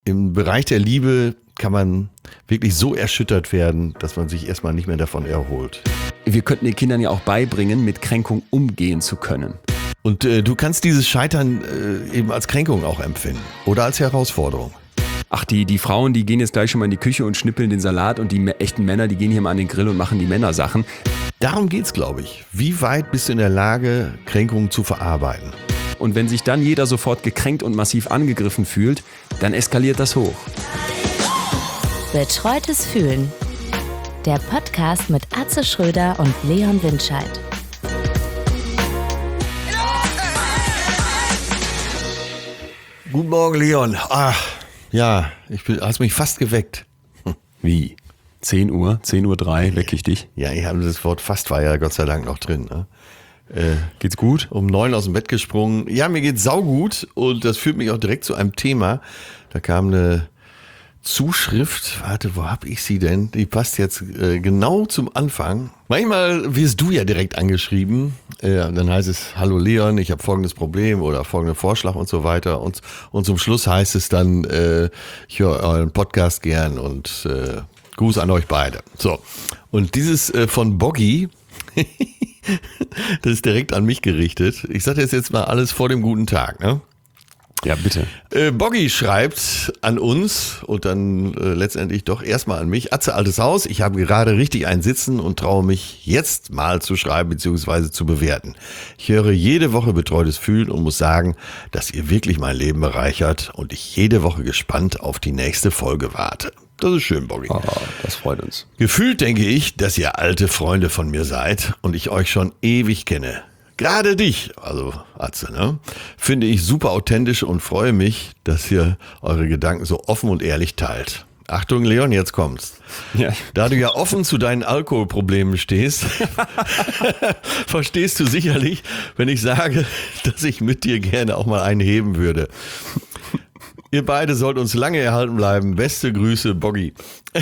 Im Bereich der Liebe kann man wirklich so erschüttert werden, dass man sich erstmal nicht mehr davon erholt. Wir könnten den Kindern ja auch beibringen, mit Kränkung umgehen zu können. Und du kannst dieses Scheitern eben als Kränkung auch empfinden oder als Herausforderung. Ach, die Frauen, die gehen jetzt gleich schon mal in die Küche und schnippeln den Salat und die echten Männer, die gehen hier mal an den Grill und machen die Männersachen. Darum geht's, glaube ich. Wie weit bist du in der Lage, Kränkungen zu verarbeiten? Und wenn sich dann jeder sofort gekränkt und massiv angegriffen fühlt, dann eskaliert das hoch. Betreutes Fühlen. Der Podcast mit Atze Schröder und Leon Windscheid. Guten Morgen, Leon. Ja, hast mich fast geweckt. Wie? 10 Uhr, 10:03 Uhr, wecke ich dich? Ja, das Wort fast war ja Gott sei Dank noch drin. Ne? Geht's gut? Um 9 aus dem Bett gesprungen. Ja, mir geht's saugut und das führt mich auch direkt zu einem Thema. Da kam eine Zuschrift, warte, wo hab ich sie denn? Die passt jetzt genau zum Anfang. Manchmal wirst du ja direkt angeschrieben, dann heißt es, hallo Leon, ich habe folgendes Problem oder folgenden Vorschlag und so weiter. Und zum Schluss heißt es dann, ich höre euren Podcast gern und Gruß an euch beide. So, und dieses von Boggy, das ist direkt an mich gerichtet. Ich sage jetzt mal alles vor dem guten Tag, ne? Ja, bitte. Boggy schreibt an uns und dann letztendlich doch erstmal an mich. Atze, altes Haus, ich habe gerade richtig ein Sitzen und traue mich jetzt mal zu schreiben bzw. zu bewerten. Ich höre jede Woche betreutes Fühlen und muss sagen, dass ihr wirklich mein Leben bereichert und ich jede Woche gespannt auf die nächste Folge warte. Das ist schön, Boggy. Oh, das freut uns. Gefühlt denke ich, dass ihr alte Freunde von mir seid und ich euch schon ewig kenne. Gerade dich, also Atze, ne, finde ich super authentisch und freue mich, dass ihr eure Gedanken so offen und ehrlich teilt. Achtung, Leon, jetzt kommt's. Ja. Da du ja offen zu deinen Alkoholproblemen stehst, verstehst du sicherlich, wenn ich sage, dass ich mit dir gerne auch mal einen heben würde. Ihr beide sollt uns lange erhalten bleiben. Beste Grüße, Boggy.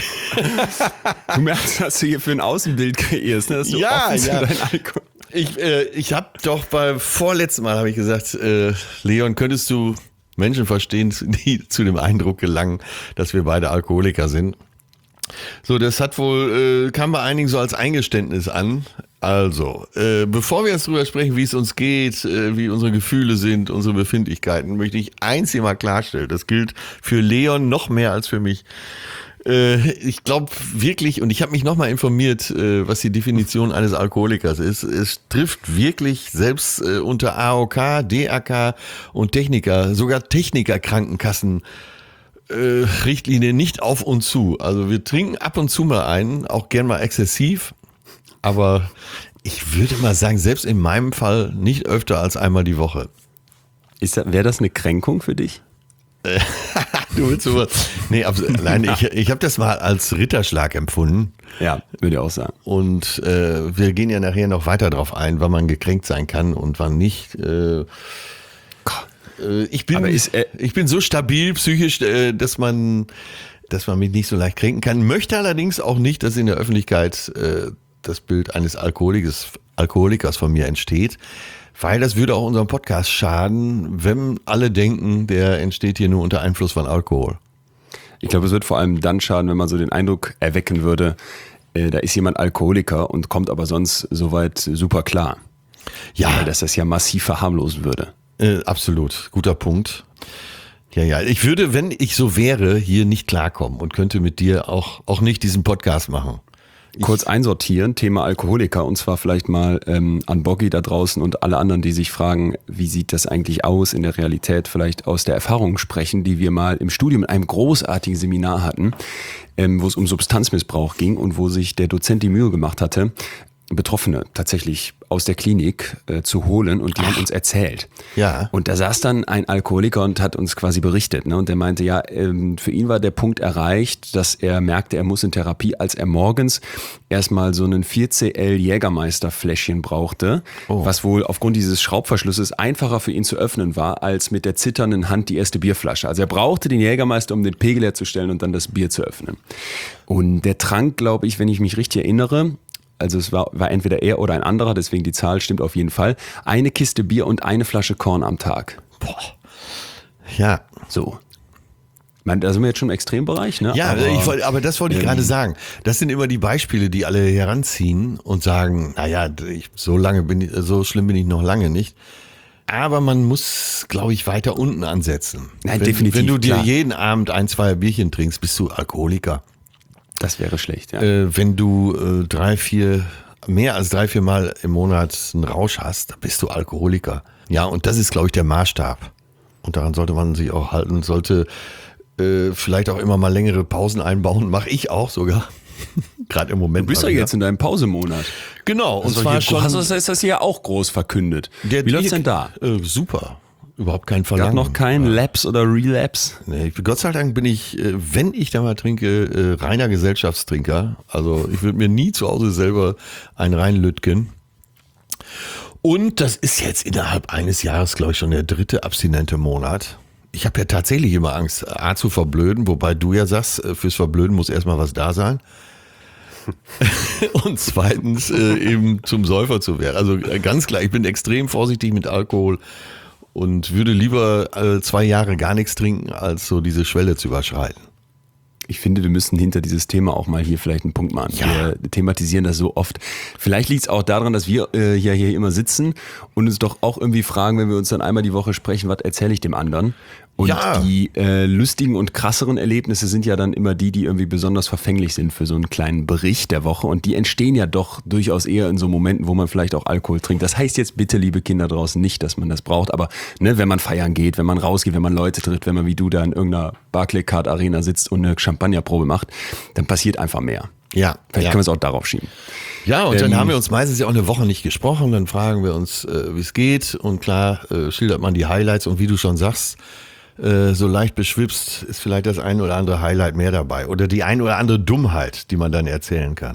Du merkst, was du hier für ein Außenbild kreierst, ne? Dass du offen zu deinen Alkohol. Ich habe doch beim vorletzten Mal habe ich gesagt, Leon, könntest du Menschen verstehen, die zu dem Eindruck gelangen, dass wir beide Alkoholiker sind? So, das hat wohl, kam bei einigen so als Eingeständnis an. Also, bevor wir jetzt drüber sprechen, wie es uns geht, wie unsere Gefühle sind, unsere Befindlichkeiten, möchte ich eins hier mal klarstellen. Das gilt für Leon noch mehr als für mich. Ich glaube wirklich, und ich habe mich nochmal informiert, was die Definition eines Alkoholikers ist. Es trifft wirklich selbst unter AOK, DAK und Techniker, sogar Techniker-Krankenkassen, Richtlinie nicht auf uns zu. Also wir trinken ab und zu mal einen, auch gern mal exzessiv, aber ich würde mal sagen, selbst in meinem Fall nicht öfter als einmal die Woche. Wäre das eine Kränkung für dich? Du willst sowas? Nee, nein, ich habe das mal als Ritterschlag empfunden. Ja, würde ich auch sagen. Und wir gehen ja nachher noch weiter drauf ein, wann man gekränkt sein kann und wann nicht. Ich bin so stabil psychisch, dass man mich nicht so leicht kränken kann. Möchte allerdings auch nicht, dass in der Öffentlichkeit das Bild eines Alkoholikers von mir entsteht. Weil das würde auch unserem Podcast schaden, wenn alle denken, der entsteht hier nur unter Einfluss von Alkohol. Ich glaube, es wird vor allem dann schaden, wenn man so den Eindruck erwecken würde, da ist jemand Alkoholiker und kommt aber sonst soweit super klar. Ja. Weil das ja massiv verharmlosen würde. Absolut, guter Punkt. Ja, ich würde, wenn ich so wäre, hier nicht klarkommen und könnte mit dir auch nicht diesen Podcast machen. Kurz einsortieren, Thema Alkoholiker, und zwar vielleicht mal an Boggy da draußen und alle anderen, die sich fragen, wie sieht das eigentlich aus in der Realität, vielleicht aus der Erfahrung sprechen, die wir mal im Studium in einem großartigen Seminar hatten, wo es um Substanzmissbrauch ging und wo sich der Dozent die Mühe gemacht hatte, Betroffene tatsächlich aus der Klinik zu holen, und die haben uns erzählt. Ja. Und da saß dann ein Alkoholiker und hat uns quasi berichtet, ne? Und der meinte, ja, für ihn war der Punkt erreicht, dass er merkte, er muss in Therapie, als er morgens erstmal so einen 4cl Jägermeister-Fläschchen brauchte, was wohl aufgrund dieses Schraubverschlusses einfacher für ihn zu öffnen war, als mit der zitternden Hand die erste Bierflasche. Also er brauchte den Jägermeister, um den Pegel herzustellen und dann das Bier zu öffnen. Und der trank, glaube ich, wenn ich mich richtig erinnere, also es war entweder er oder ein anderer, deswegen die Zahl stimmt auf jeden Fall, eine Kiste Bier und eine Flasche Korn am Tag. Boah. Ja. So. Da sind wir jetzt schon im Extrembereich, ne? Ja, aber das wollte ich gerade sagen. Das sind immer die Beispiele, die alle heranziehen und sagen, naja, so schlimm bin ich noch lange nicht. Aber man muss, glaube ich, weiter unten ansetzen. Nein, definitiv. Wenn du dir klar. jeden Abend 1-2 Bierchen trinkst, bist du Alkoholiker. Das wäre schlecht, ja. Wenn du mehr als 3-4 Mal im Monat einen Rausch hast, dann bist du Alkoholiker. Ja, und das ist, glaube ich, der Maßstab. Und daran sollte man sich auch halten, sollte vielleicht auch immer mal längere Pausen einbauen, mache ich auch sogar. Gerade im Moment. Du bist ja jetzt in deinem Pausemonat. Genau, und Also zwar schon. ist das ja auch groß verkündet. Wie läuft's denn da? Super. Überhaupt kein Gab Verlangen. noch kein Lapse oder Relapse? Nee, Gott sei Dank bin ich, wenn ich da mal trinke, reiner Gesellschaftstrinker. Also ich würde mir nie zu Hause selber einen reinlütgen. Und das ist jetzt innerhalb eines Jahres, glaube ich, schon der 3. abstinente Monat. Ich habe ja tatsächlich immer Angst, A, zu verblöden, wobei du ja sagst, fürs Verblöden muss erstmal was da sein. Und zweitens eben zum Säufer zu werden. Also ganz klar, ich bin extrem vorsichtig mit Alkohol und würde lieber 2 Jahre gar nichts trinken, als so diese Schwelle zu überschreiten. Ich finde, wir müssen hinter dieses Thema auch mal hier vielleicht einen Punkt machen. Ja. Wir thematisieren das so oft. Vielleicht liegt es auch daran, dass wir hier immer sitzen und uns doch auch irgendwie fragen, wenn wir uns dann einmal die Woche sprechen, was erzähle ich dem anderen? Und Ja. die lustigen und krasseren Erlebnisse sind ja dann immer die irgendwie besonders verfänglich sind für so einen kleinen Bericht der Woche. Und die entstehen ja doch durchaus eher in so Momenten, wo man vielleicht auch Alkohol trinkt. Das heißt jetzt bitte, liebe Kinder draußen, nicht, dass man das braucht. Aber ne, wenn man feiern geht, wenn man rausgeht, wenn man Leute trifft, wenn man wie du da in irgendeiner Barclaycard Arena sitzt und eine Champagnerprobe macht, dann passiert einfach mehr. Ja, Vielleicht können wir es auch darauf schieben. Ja, und dann haben wir uns meistens ja auch eine Woche nicht gesprochen. Dann fragen wir uns, wie es geht. Und klar schildert man die Highlights. Und wie du schon sagst, so leicht beschwipst ist vielleicht das ein oder andere Highlight mehr dabei. Oder die ein oder andere Dummheit, die man dann erzählen kann.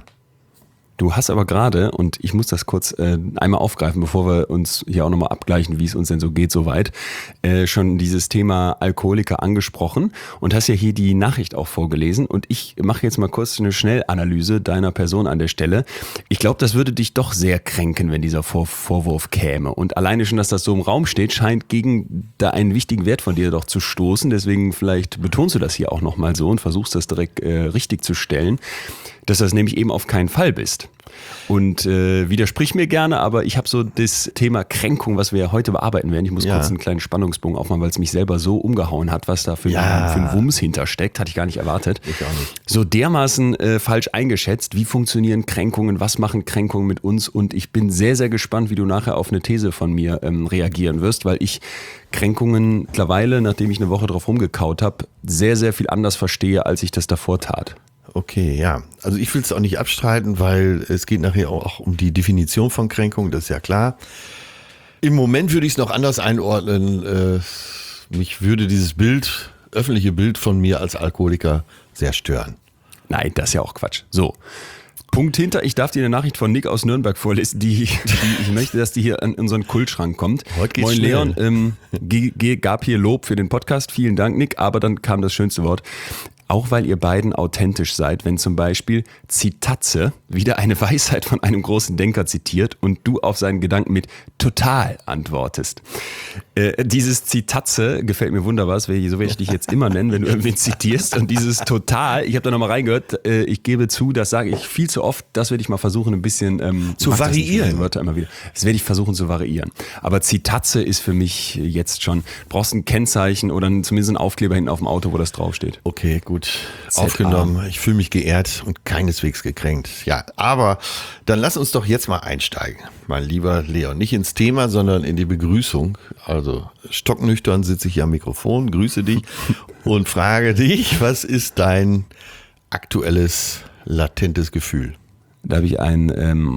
Du hast aber gerade, und ich muss das kurz einmal aufgreifen, bevor wir uns hier auch nochmal abgleichen, wie es uns denn so geht soweit, schon dieses Thema Alkoholiker angesprochen und hast ja hier die Nachricht auch vorgelesen. Und ich mache jetzt mal kurz eine Schnellanalyse deiner Person an der Stelle. Ich glaube, das würde dich doch sehr kränken, wenn dieser Vorwurf käme. Und alleine schon, dass das so im Raum steht, scheint gegen da einen wichtigen Wert von dir doch zu stoßen. Deswegen vielleicht betonst du das hier auch nochmal so und versuchst das direkt richtig zu stellen, dass das nämlich eben auf keinen Fall bist. Und widersprich mir gerne, aber ich habe so das Thema Kränkung, was wir ja heute bearbeiten werden. Ich muss kurz einen kleinen Spannungsbogen aufmachen, weil es mich selber so umgehauen hat, was da für ein Wumms hintersteckt. Hatte ich gar nicht erwartet. Ich auch nicht. So dermaßen falsch eingeschätzt. Wie funktionieren Kränkungen? Was machen Kränkungen mit uns? Und ich bin sehr, sehr gespannt, wie du nachher auf eine These von mir reagieren wirst, weil ich Kränkungen mittlerweile, nachdem ich eine Woche drauf rumgekaut habe, sehr, sehr viel anders verstehe, als ich das davor tat. Okay, ja. Also ich will es auch nicht abstreiten, weil es geht nachher auch um die Definition von Kränkung, das ist ja klar. Im Moment würde ich es noch anders einordnen. Mich würde dieses öffentliche Bild von mir als Alkoholiker sehr stören. Nein, das ist ja auch Quatsch. So. Punkt hinter, ich darf dir eine Nachricht von Nick aus Nürnberg vorlesen, ich möchte, dass die hier in unseren Kultschrank kommt. Heute geht's Moin schnell. Leon, gab hier Lob für den Podcast, vielen Dank Nick, aber dann kam das schönste Wort. Auch weil ihr beiden authentisch seid, wenn zum Beispiel Zitatze wieder eine Weisheit von einem großen Denker zitiert und du auf seinen Gedanken mit total antwortest. Dieses Zitatze gefällt mir wunderbar, so werde ich dich jetzt immer nennen, wenn du irgendwen zitierst. Und dieses total, ich habe da nochmal reingehört, ich gebe zu, das sage ich viel zu oft, das werde ich mal versuchen ein bisschen zu variieren. Wörter immer wieder. Das werde ich versuchen zu variieren. Aber Zitatze ist für mich jetzt schon, du brauchst ein Kennzeichen oder zumindest einen Aufkleber hinten auf dem Auto, wo das draufsteht. Okay, gut. Aufgenommen. Ich fühle mich geehrt und keineswegs gekränkt. Ja, aber dann lass uns doch jetzt mal einsteigen, mein lieber Leon. Nicht ins Thema, sondern in die Begrüßung. Also stocknüchtern sitze ich hier am Mikrofon, grüße dich und frage dich, was ist dein aktuelles latentes Gefühl? Da habe ich ein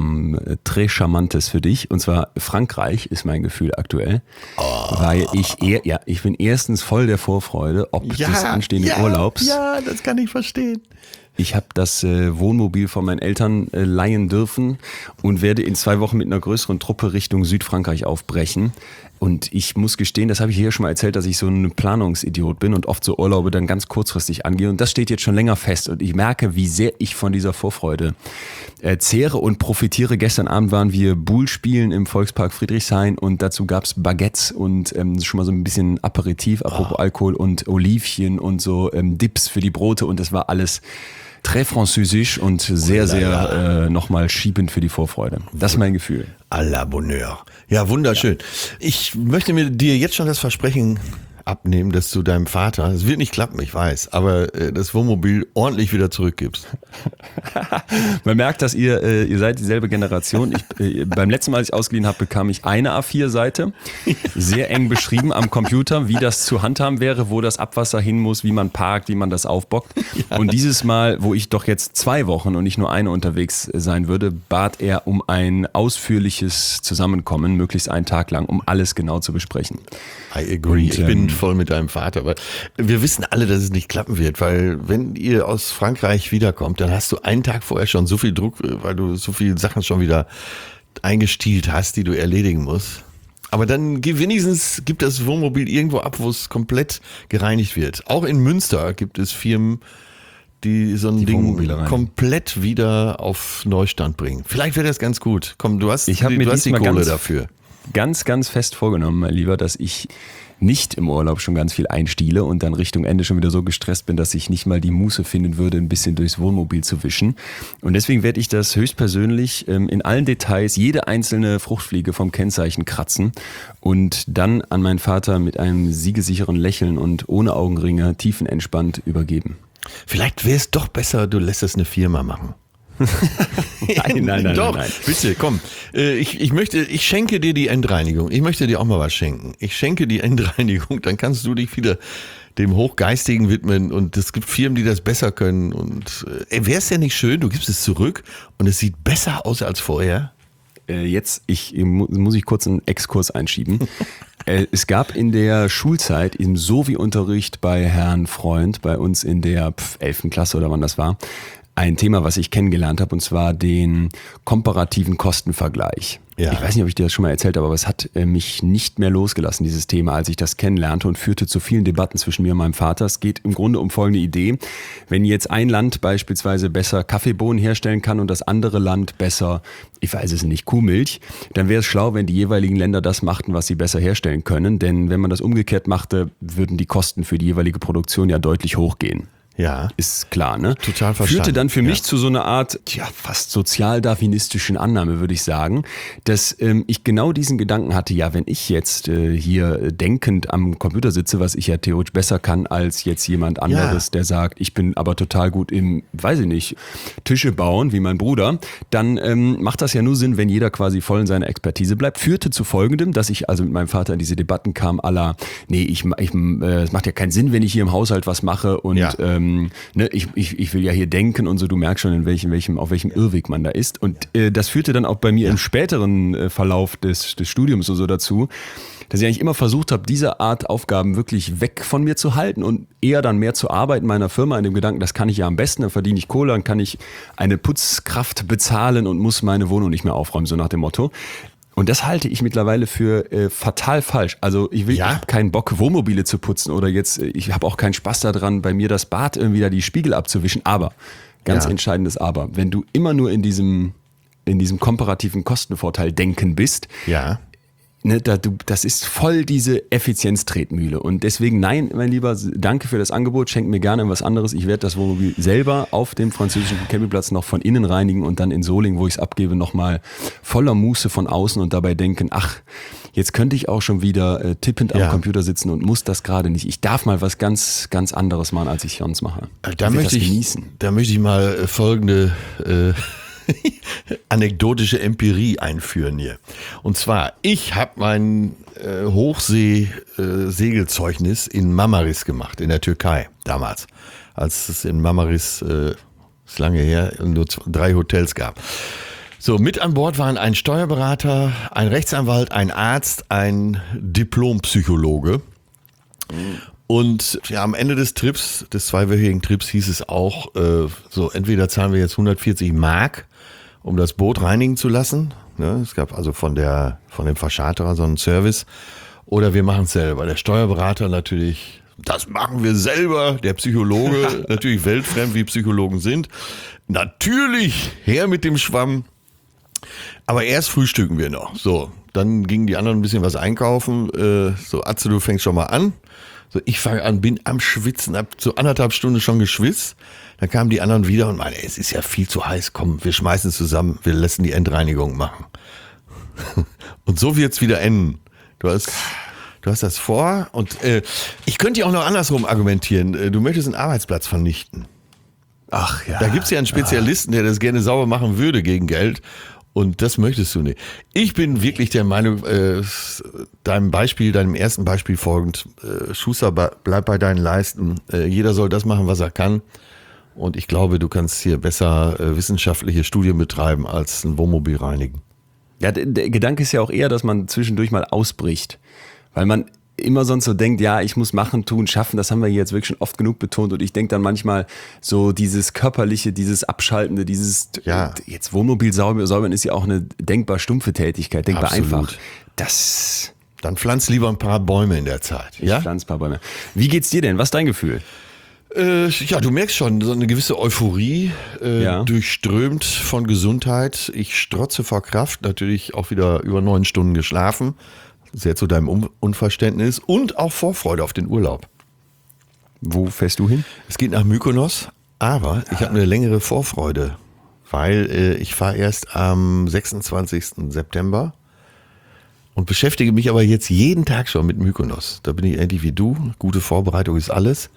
très charmantes für dich. Und zwar Frankreich ist mein Gefühl aktuell. Weil ich bin erstens voll der Vorfreude, ob des anstehenden Urlaubs. Ja, das kann ich verstehen. Ich habe das Wohnmobil von meinen Eltern leihen dürfen und werde in 2 Wochen mit einer größeren Truppe Richtung Südfrankreich aufbrechen. Und ich muss gestehen, das habe ich hier schon mal erzählt, dass ich so ein Planungsidiot bin und oft so Urlaube dann ganz kurzfristig angehe. Und das steht jetzt schon länger fest. Und ich merke, wie sehr ich von dieser Vorfreude zehre und profitiere. Gestern Abend waren wir Boule spielen im Volkspark Friedrichshain und dazu gab's Baguettes und schon mal so ein bisschen Aperitif, apropos Alkohol und Olivchen und so Dips für die Brote. Und das war alles très französisch und sehr nochmal schiebend für die Vorfreude. Das ist mein Gefühl. À la Bonheur. Ja, wunderschön. Ich möchte mir dir jetzt schon das Versprechen abnehmen, dass du deinem Vater, es wird nicht klappen, ich weiß, aber das Wohnmobil ordentlich wieder zurückgibst. Man merkt, dass ihr seid dieselbe Generation. Beim letzten Mal, als ich ausgeliehen habe, bekam ich eine A4-Seite, sehr eng beschrieben am Computer, wie das zu handhaben wäre, wo das Abwasser hin muss, wie man parkt, wie man das aufbockt. Ja. Und dieses Mal, wo ich doch jetzt 2 Wochen und nicht nur eine unterwegs sein würde, bat er um ein ausführliches Zusammenkommen, möglichst einen Tag lang, um alles genau zu besprechen. I agree. Ich bin voll mit deinem Vater, aber wir wissen alle, dass es nicht klappen wird, weil wenn ihr aus Frankreich wiederkommt, dann hast du einen Tag vorher schon so viel Druck, weil du so viele Sachen schon wieder eingestielt hast, die du erledigen musst. Aber dann wenigstens gibt das Wohnmobil irgendwo ab, wo es komplett gereinigt wird. Auch in Münster gibt es Firmen, die so ein Ding komplett wieder auf Neustand bringen. Vielleicht wäre das ganz gut. Komm, du hast die Kohle dafür. Ganz, ganz fest vorgenommen, mein Lieber, dass ich nicht im Urlaub schon ganz viel einstiele und dann Richtung Ende schon wieder so gestresst bin, dass ich nicht mal die Muße finden würde, ein bisschen durchs Wohnmobil zu wischen. Und deswegen werde ich das höchstpersönlich in allen Details, jede einzelne Fruchtfliege vom Kennzeichen kratzen und dann an meinen Vater mit einem siegesicheren Lächeln und ohne Augenringe tiefenentspannt übergeben. Vielleicht wäre es doch besser, du lässt es eine Firma machen. Nein. Doch, bitte, komm. Ich schenke dir die Endreinigung. Ich möchte dir auch mal was schenken. Ich schenke die Endreinigung, dann kannst du dich wieder dem Hochgeistigen widmen und es gibt Firmen, die das besser können und wäre es ja nicht schön, du gibst es zurück und es sieht besser aus als vorher? Jetzt muss ich kurz einen Exkurs einschieben. Es gab in der Schulzeit im Sovi-Unterricht bei Herrn Freund, bei uns in der 11. Klasse oder wann das war, ein Thema, was ich kennengelernt habe, und zwar den komparativen Kostenvergleich. Ja. Ich weiß nicht, ob ich dir das schon mal erzählt habe, aber es hat mich nicht mehr losgelassen, dieses Thema, als ich das kennenlernte und führte zu vielen Debatten zwischen mir und meinem Vater. Es geht im Grunde um folgende Idee. Wenn jetzt ein Land beispielsweise besser Kaffeebohnen herstellen kann und das andere Land besser, ich weiß es nicht, Kuhmilch, dann wäre es schlau, wenn die jeweiligen Länder das machten, was sie besser herstellen können. Denn wenn man das umgekehrt machte, würden die Kosten für die jeweilige Produktion ja deutlich hochgehen. Ja. Ist klar, ne? Total verstanden. Führte dann für mich zu so einer Art, fast sozialdarwinistischen Annahme, würde ich sagen, dass ich genau diesen Gedanken hatte, ja, wenn ich jetzt hier denkend am Computer sitze, was ich ja theoretisch besser kann als jetzt jemand anderes, der sagt, ich bin aber total gut im, weiß ich nicht, Tische bauen, wie mein Bruder, dann macht das ja nur Sinn, wenn jeder quasi voll in seiner Expertise bleibt. Führte zu Folgendem, dass ich also mit meinem Vater in diese Debatten kam, es macht ja keinen Sinn, wenn ich hier im Haushalt was mache und ich will ja hier denken und so, du merkst schon, auf welchem Irrweg man da ist. Und das führte dann auch bei mir im späteren Verlauf des Studiums und so dazu, dass ich eigentlich immer versucht habe, diese Art Aufgaben wirklich weg von mir zu halten und eher dann mehr zu arbeiten in meiner Firma, in dem Gedanken, das kann ich ja am besten, dann verdiene ich Kohle, dann kann ich eine Putzkraft bezahlen und muss meine Wohnung nicht mehr aufräumen, so nach dem Motto. Und das halte ich mittlerweile für fatal falsch. Also ich habe keinen Bock, Wohnmobile zu putzen oder ich habe auch keinen Spaß daran, bei mir das Bad irgendwie da die Spiegel abzuwischen. Aber, ganz entscheidendes Aber, wenn du immer nur in diesem komparativen Kostenvorteil denken bist, das ist voll diese Effizienztretmühle. Und deswegen, nein, mein Lieber, danke für das Angebot, schenk mir gerne was anderes. Ich werde das Wohnmobil selber auf dem französischen Campingplatz noch von innen reinigen und dann in Solingen, wo ich es abgebe, nochmal voller Muße von außen und dabei denken, jetzt könnte ich auch schon wieder tippend am Computer sitzen und muss das gerade nicht. Ich darf mal was ganz, ganz anderes machen, als ich sonst mache. Da möchte ich mal folgende anekdotische Empirie einführen hier. Und zwar, ich habe mein Hochsee-Segelzeugnis in Marmaris gemacht, in der Türkei damals, als es in Marmaris, ist lange her, nur 3 Hotels gab. So, mit an Bord waren ein Steuerberater, ein Rechtsanwalt, ein Arzt, ein Diplompsychologe. Und ja, am Ende des Trips, des 2-wöchigen Trips, hieß es auch, so entweder zahlen wir jetzt 140 Mark, um das Boot reinigen zu lassen. Ne? Es gab also von dem Verscharterer so einen Service. Oder wir machen es selber. Der Steuerberater natürlich, das machen wir selber. Der Psychologe, natürlich weltfremd, wie Psychologen sind. Natürlich, her mit dem Schwamm. Aber erst frühstücken wir noch. So, dann gingen die anderen ein bisschen was einkaufen. So, Atze, du fängst schon mal an. So, ich fange an, bin am Schwitzen, hab so 1,5 Stunden schon geschwitzt. Dann kamen die anderen wieder und meinten, es ist ja viel zu heiß, komm, wir schmeißen es zusammen, wir lassen die Endreinigung machen. Und so wird's wieder enden. Du hast das vor und ich könnte ja auch noch andersrum argumentieren. Du möchtest einen Arbeitsplatz vernichten. Ach ja. Da gibt's ja einen Spezialisten, der das gerne sauber machen würde gegen Geld. Und das möchtest du nicht. Ich bin wirklich der Meinung, deinem ersten Beispiel folgend, Schuster, bleib bei deinen Leisten. Jeder soll das machen, was er kann. Und ich glaube, du kannst hier besser wissenschaftliche Studien betreiben, als ein Wohnmobil reinigen. Ja, der Gedanke ist ja auch eher, dass man zwischendurch mal ausbricht. Weil man immer sonst so denkt, ja, ich muss machen, tun, schaffen, das haben wir hier jetzt wirklich schon oft genug betont und ich denke dann manchmal so dieses Körperliche, dieses Abschaltende, dieses, jetzt Wohnmobil säubern ist ja auch eine denkbar stumpfe Tätigkeit, denkbar Absolut. Einfach. Dann pflanz lieber ein paar Bäume in der Zeit. Ich pflanze ein paar Bäume. Wie geht's dir denn? Was ist dein Gefühl? Ja, du merkst schon, so eine gewisse Euphorie, durchströmt von Gesundheit. Ich strotze vor Kraft, natürlich auch wieder über 9 Stunden geschlafen. Sehr zu deinem Unverständnis und auch Vorfreude auf den Urlaub. Wo fährst du hin? Es geht nach Mykonos, aber ich habe eine längere Vorfreude, weil ich fahre erst am 26. September und beschäftige mich aber jetzt jeden Tag schon mit Mykonos. Da bin ich ähnlich wie du. Gute Vorbereitung ist alles.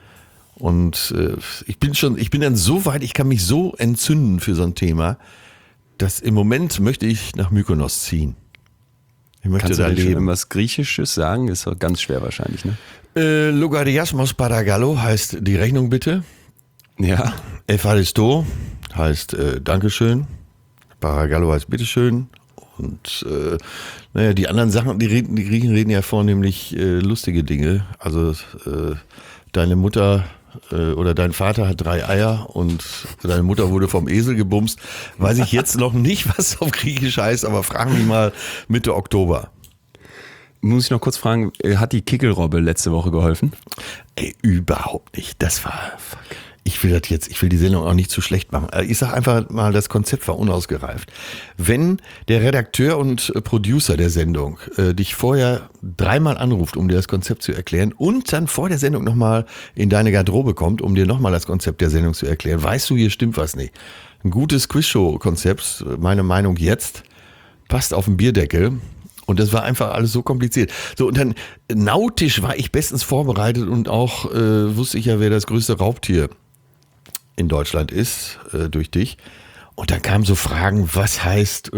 Und ich bin dann so weit, ich kann mich so entzünden für so ein Thema, dass im Moment möchte ich nach Mykonos ziehen. Ich möchte Kannst du da da leben. was Griechisches sagen? Ist doch ganz schwer wahrscheinlich, ne? Logariasmos Paragallo heißt die Rechnung bitte. Ja. Evaristo heißt Dankeschön. Paragallo heißt Bitteschön. Und die anderen Sachen, die Griechen reden ja vornehmlich lustige Dinge. Also deine Mutter oder dein Vater hat 3 Eier und deine Mutter wurde vom Esel gebumst. Weiß ich jetzt noch nicht, was auf Griechisch heißt, aber fragen mich mal Mitte Oktober. Muss ich noch kurz fragen, hat die Kickelrobbe letzte Woche geholfen? Ey, überhaupt nicht. Das war... Ich will die Sendung auch nicht zu schlecht machen. Ich sage einfach mal, das Konzept war unausgereift. Wenn der Redakteur und Producer der Sendung dich vorher 3-mal anruft, um dir das Konzept zu erklären und dann vor der Sendung nochmal in deine Garderobe kommt, um dir nochmal das Konzept der Sendung zu erklären, weißt du, hier stimmt was nicht. Ein gutes Quizshow-Konzept, meine Meinung jetzt, passt auf den Bierdeckel. Und das war einfach alles so kompliziert. So, und dann nautisch war ich bestens vorbereitet und auch wusste ich ja, wer das größte Raubtier in Deutschland ist, durch dich. Und dann kamen so Fragen, was heißt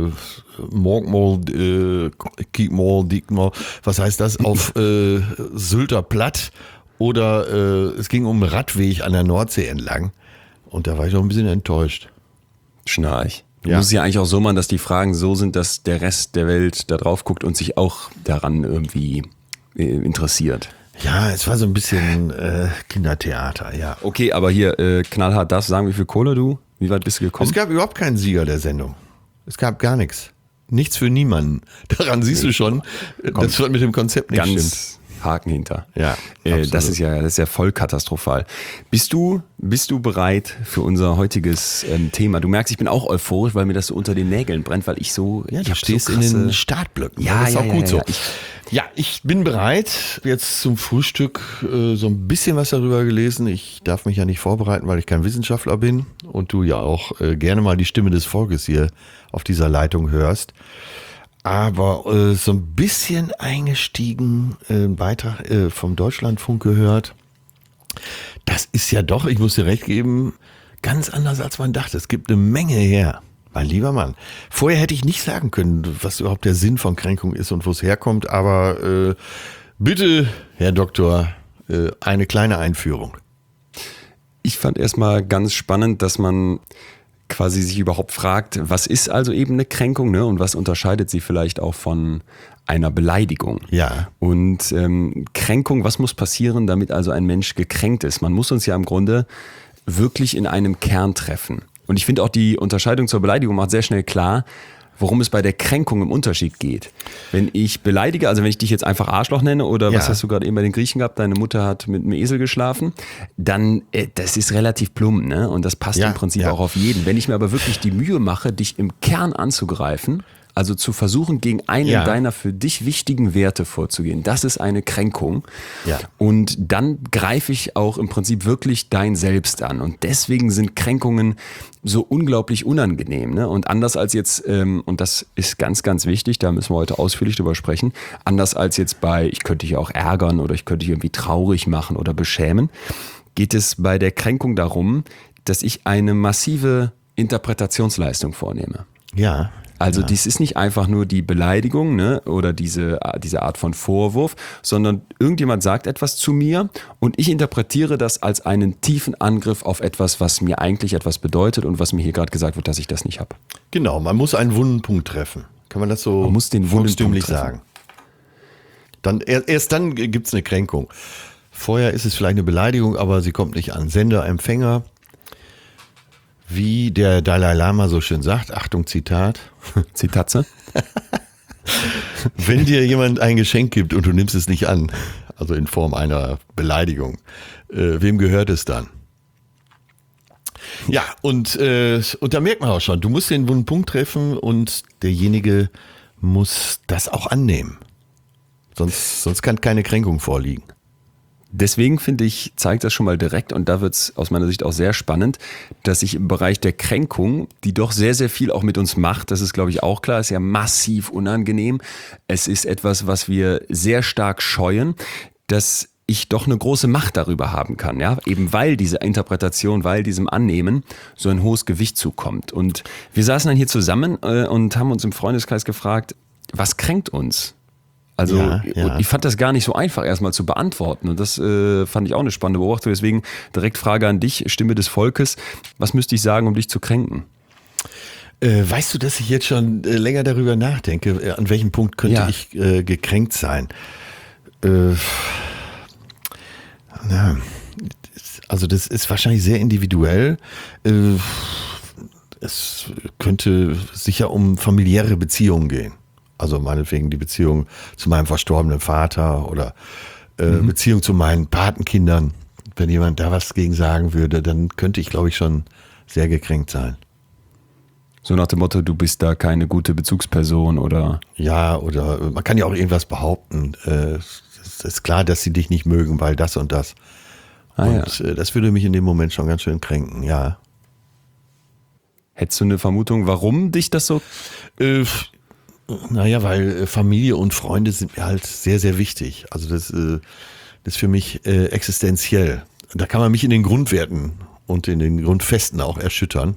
Morgmol, Kiekmol, Diekmol, was heißt das auf Sylter Platt? Oder es ging um einen Radweg an der Nordsee entlang. Und da war ich noch ein bisschen enttäuscht. Schnarch. Du musst es ja eigentlich auch so machen, dass die Fragen so sind, dass der Rest der Welt da drauf guckt und sich auch daran irgendwie interessiert. Ja, es war so ein bisschen Kindertheater, ja. Okay, aber hier knallhart darfst du sagen, wie viel Kohle wie weit bist du gekommen? Es gab überhaupt keinen Sieger der Sendung. Es gab gar nichts. Nichts für niemanden. Daran siehst du schon, dass was mit dem Konzept nicht stimmt. Haken hinter. Ja, das ist ja voll katastrophal. Bist du bereit für unser heutiges Thema? Du merkst, ich bin auch euphorisch, weil mir das so unter den Nägeln brennt, weil ich so... Ja, du stehst so in den Startblöcken. Ja, das ist auch gut so. Ja, ich bin bereit. Jetzt zum Frühstück so ein bisschen was darüber gelesen. Ich darf mich ja nicht vorbereiten, weil ich kein Wissenschaftler bin und du ja auch gerne mal die Stimme des Volkes hier auf dieser Leitung hörst. Aber so ein bisschen eingestiegen, einen Beitrag vom Deutschlandfunk gehört. Das ist ja doch, ich muss dir recht geben, ganz anders als man dachte. Es gibt eine Menge her. Mein lieber Mann, vorher hätte ich nicht sagen können, was überhaupt der Sinn von Kränkung ist und wo es herkommt, aber bitte, Herr Doktor, eine kleine Einführung. Ich fand erstmal ganz spannend, dass man quasi sich überhaupt fragt, was ist also eben eine Kränkung, ne? Und was unterscheidet sie vielleicht auch von einer Beleidigung? Ja. Und Kränkung, was muss passieren, damit also ein Mensch gekränkt ist? Man muss uns ja im Grunde wirklich in einem Kern treffen. Und ich finde auch die Unterscheidung zur Beleidigung macht sehr schnell klar, worum es bei der Kränkung im Unterschied geht. Wenn ich beleidige, also wenn ich dich jetzt einfach Arschloch nenne oder was hast du gerade eben bei den Griechen gehabt, deine Mutter hat mit einem Esel geschlafen, dann das ist relativ plump, ne? Und das passt im Prinzip auch auf jeden. Wenn ich mir aber wirklich die Mühe mache, dich im Kern anzugreifen, also zu versuchen, gegen einen deiner für dich wichtigen Werte vorzugehen, das ist eine Kränkung. Ja. Und dann greife ich auch im Prinzip wirklich dein Selbst an. Und deswegen sind Kränkungen so unglaublich unangenehm. Ne? Und anders als jetzt, und das ist ganz, ganz wichtig, da müssen wir heute ausführlich drüber sprechen, anders als jetzt bei, ich könnte dich auch ärgern oder ich könnte dich irgendwie traurig machen oder beschämen, geht es bei der Kränkung darum, dass ich eine massive Interpretationsleistung vornehme. Ja. Also dies ist nicht einfach nur die Beleidigung, ne, oder diese Art von Vorwurf, sondern irgendjemand sagt etwas zu mir und ich interpretiere das als einen tiefen Angriff auf etwas, was mir eigentlich etwas bedeutet und was mir hier gerade gesagt wird, dass ich das nicht habe. Genau, man muss einen wunden Punkt treffen. Kann man das so Man muss den wunden volkstümlich Punkt sagen? Dann, erst dann gibt es eine Kränkung. Vorher ist es vielleicht eine Beleidigung, aber sie kommt nicht an. Sender, Empfänger. Wie der Dalai Lama so schön sagt, Achtung, Zitat. Zitatze? Wenn dir jemand ein Geschenk gibt und du nimmst es nicht an, also in Form einer Beleidigung, wem gehört es dann? Ja, und da merkt man auch schon, du musst den wunden Punkt treffen und derjenige muss das auch annehmen. Sonst kann keine Kränkung vorliegen. Deswegen finde ich, zeigt das schon mal direkt und da wird es aus meiner Sicht auch sehr spannend, dass sich im Bereich der Kränkung, die doch sehr, sehr viel auch mit uns macht, das ist glaube ich auch klar, ist ja massiv unangenehm. Es ist etwas, was wir sehr stark scheuen, dass ich doch eine große Macht darüber haben kann, ja, eben weil diese Interpretation, weil diesem Annehmen so ein hohes Gewicht zukommt. Und wir saßen dann hier zusammen und haben uns im Freundeskreis gefragt, was kränkt uns? Also ich fand das gar nicht so einfach erstmal zu beantworten und das fand ich auch eine spannende Beobachtung. Deswegen direkt Frage an dich, Stimme des Volkes. Was müsste ich sagen, um dich zu kränken? Weißt du, dass ich jetzt schon länger darüber nachdenke, an welchem Punkt könnte ich gekränkt sein? Also das ist wahrscheinlich sehr individuell. Es könnte sicher um familiäre Beziehungen gehen. Also meinetwegen die Beziehung zu meinem verstorbenen Vater oder Beziehung zu meinen Patenkindern. Wenn jemand da was gegen sagen würde, dann könnte ich, glaube ich, schon sehr gekränkt sein. So nach dem Motto, du bist da keine gute Bezugsperson oder? Ja, oder man kann ja auch irgendwas behaupten. Es ist klar, dass sie dich nicht mögen, weil das und das. Das würde mich in dem Moment schon ganz schön kränken, ja. Hättest du eine Vermutung, warum dich das so... Naja, weil Familie und Freunde sind mir halt sehr, sehr wichtig. Also das ist für mich existenziell. Da kann man mich in den Grundwerten und in den Grundfesten auch erschüttern.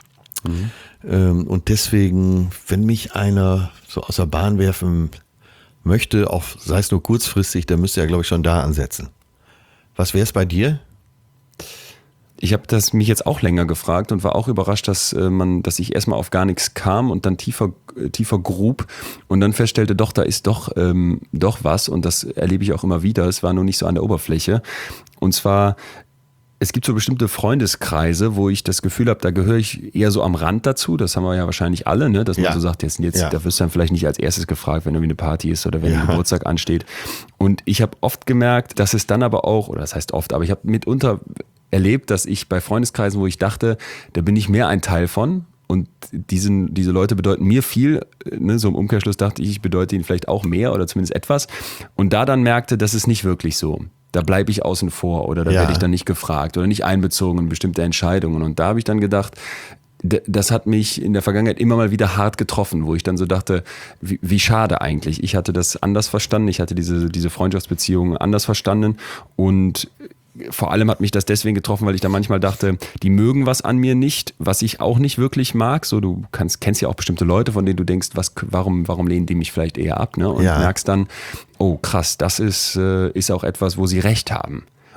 Und deswegen, wenn mich einer so aus der Bahn werfen möchte, auch sei es nur kurzfristig, dann müsste er, glaube ich, schon da ansetzen. Was wäre es bei dir? Ich habe das mich jetzt auch länger gefragt und war auch überrascht, dass ich erstmal auf gar nichts kam und dann tiefer grub und dann feststellte, doch, da ist doch was und das erlebe ich auch immer wieder. Es war nur nicht so an der Oberfläche. Und zwar, es gibt so bestimmte Freundeskreise, wo ich das Gefühl habe, da gehöre ich eher so am Rand dazu. Das haben wir ja wahrscheinlich alle, ne? Dass man so sagt, jetzt da wirst du dann vielleicht nicht als erstes gefragt, wenn irgendwie eine Party ist oder wenn ein Geburtstag ansteht. Und ich habe oft gemerkt, dass es dann aber auch, oder das heißt oft, aber ich habe mitunter erlebt, dass ich bei Freundeskreisen, wo ich dachte, da bin ich mehr ein Teil von und diese Leute bedeuten mir viel, ne, so im Umkehrschluss dachte ich bedeute ihnen vielleicht auch mehr oder zumindest etwas und da dann merkte, das ist nicht wirklich so. Da bleibe ich außen vor oder da werde ich dann nicht gefragt oder nicht einbezogen in bestimmte Entscheidungen und da habe ich dann gedacht, das hat mich in der Vergangenheit immer mal wieder hart getroffen, wo ich dann so dachte, wie schade eigentlich. Ich hatte das anders verstanden, ich hatte diese Freundschaftsbeziehungen anders verstanden und vor allem hat mich das deswegen getroffen, weil ich da manchmal dachte, die mögen was an mir nicht, was ich auch nicht wirklich mag. So, du kennst ja auch bestimmte Leute, von denen du denkst, warum lehnen die mich vielleicht eher ab, ne? Und merkst dann, oh krass, das ist auch etwas, wo sie recht haben.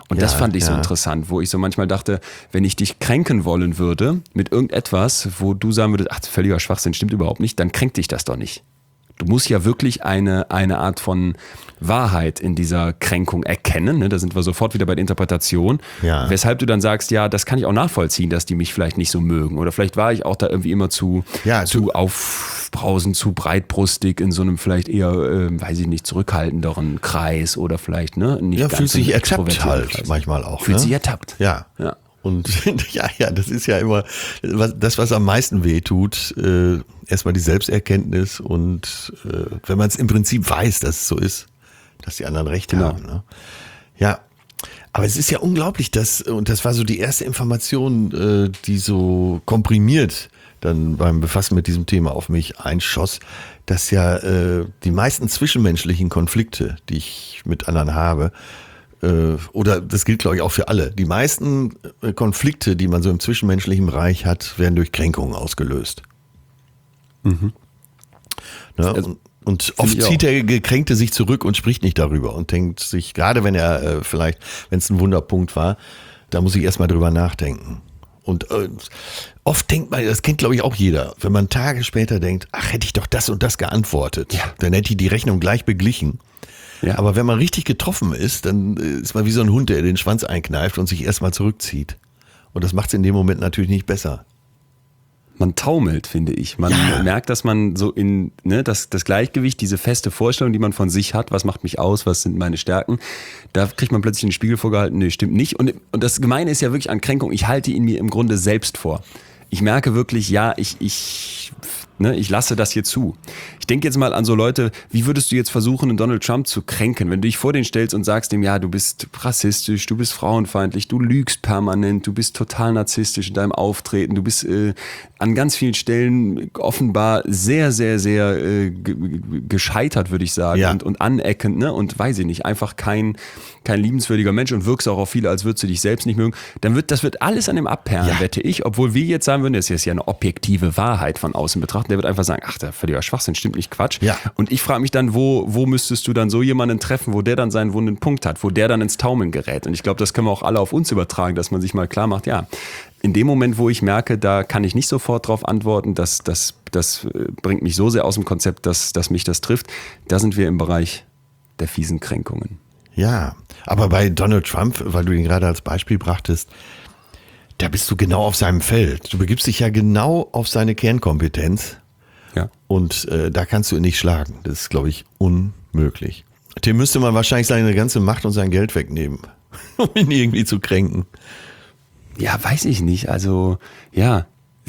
Und das fand ich so interessant, wo ich so manchmal dachte, wenn ich dich kränken wollen würde mit irgendetwas, wo du sagen würdest, ach, völliger Schwachsinn, stimmt überhaupt nicht, dann kränkt dich das doch nicht. Du musst ja wirklich eine Art von Wahrheit in dieser Kränkung erkennen. Ne? Da sind wir sofort wieder bei der Interpretation. Ja. Weshalb du dann sagst, ja, das kann ich auch nachvollziehen, dass die mich vielleicht nicht so mögen. Oder vielleicht war ich auch da irgendwie immer zu aufbrausend, zu breitbrustig in so einem vielleicht eher, weiß ich nicht, zurückhaltenderen Kreis oder vielleicht nicht ganz fühlt sich ertappt halt Kreis. Manchmal auch. Fühlt sich ertappt. Ja. Und das ist ja immer das, was am meisten weh tut. Erstmal die Selbsterkenntnis und wenn man es im Prinzip weiß, dass es so ist, dass die anderen recht haben. Ne? Ja, aber es ist ja unglaublich, und das war so die erste Information, die so komprimiert dann beim Befassen mit diesem Thema auf mich einschoss, dass ja die meisten zwischenmenschlichen Konflikte, die ich mit anderen habe, oder das gilt, glaube ich, auch für alle. Die meisten Konflikte, die man so im zwischenmenschlichen Bereich hat, werden durch Kränkungen ausgelöst. Mhm. Ne? Und oft zieht der Gekränkte sich zurück und spricht nicht darüber und denkt sich, gerade wenn er wenn es ein Wunderpunkt war, da muss ich erstmal drüber nachdenken. Und oft denkt man, das kennt glaube ich auch jeder, wenn man Tage später denkt, ach, hätte ich doch das und das geantwortet, dann hätte ich die Rechnung gleich beglichen. Ja. Aber wenn man richtig getroffen ist, dann ist man wie so ein Hund, der den Schwanz einkneift und sich erstmal zurückzieht. Und das macht es in dem Moment natürlich nicht besser. Man taumelt, finde ich. Man merkt, dass man so das Gleichgewicht, diese feste Vorstellung, die man von sich hat, was macht mich aus, was sind meine Stärken, da kriegt man plötzlich einen Spiegel vorgehalten, nee, stimmt nicht. Und das Gemeine ist ja wirklich an Kränkung, ich halte ihn mir im Grunde selbst vor. Ich merke wirklich, ich lasse das hier zu. Ich denke jetzt mal an so Leute, wie würdest du jetzt versuchen, einen Donald Trump zu kränken, wenn du dich vor den stellst und sagst ihm, ja, du bist rassistisch, du bist frauenfeindlich, du lügst permanent, du bist total narzisstisch in deinem Auftreten, du bist an ganz vielen Stellen offenbar sehr, sehr, sehr gescheitert, würde ich sagen, und aneckend, ne? Und weiß ich nicht, einfach kein liebenswürdiger Mensch und wirkst auch auf viele, als würdest du dich selbst nicht mögen, das wird alles an dem abperlen, wette ich, obwohl wir jetzt sagen würden, das ist ja eine objektive Wahrheit von außen betrachtet, der wird einfach sagen, ach, der völliger Schwachsinn, stimmt nicht, Quatsch. Ja. Und ich frage mich dann, wo müsstest du dann so jemanden treffen, wo der dann seinen wunden Punkt hat, wo der dann ins Taumeln gerät. Und ich glaube, das können wir auch alle auf uns übertragen, dass man sich mal klar macht, ja, in dem Moment, wo ich merke, da kann ich nicht sofort drauf antworten, das bringt mich so sehr aus dem Konzept, dass mich das trifft, da sind wir im Bereich der fiesen Kränkungen. Ja, aber bei Donald Trump, weil du ihn gerade als Beispiel brachtest, da bist du genau auf seinem Feld. Du begibst dich ja genau auf seine Kernkompetenz. Ja. Und da kannst du ihn nicht schlagen. Das ist, glaube ich, unmöglich. Dem müsste man wahrscheinlich seine ganze Macht und sein Geld wegnehmen, um ihn irgendwie zu kränken. Ja, weiß ich nicht. Also, ja,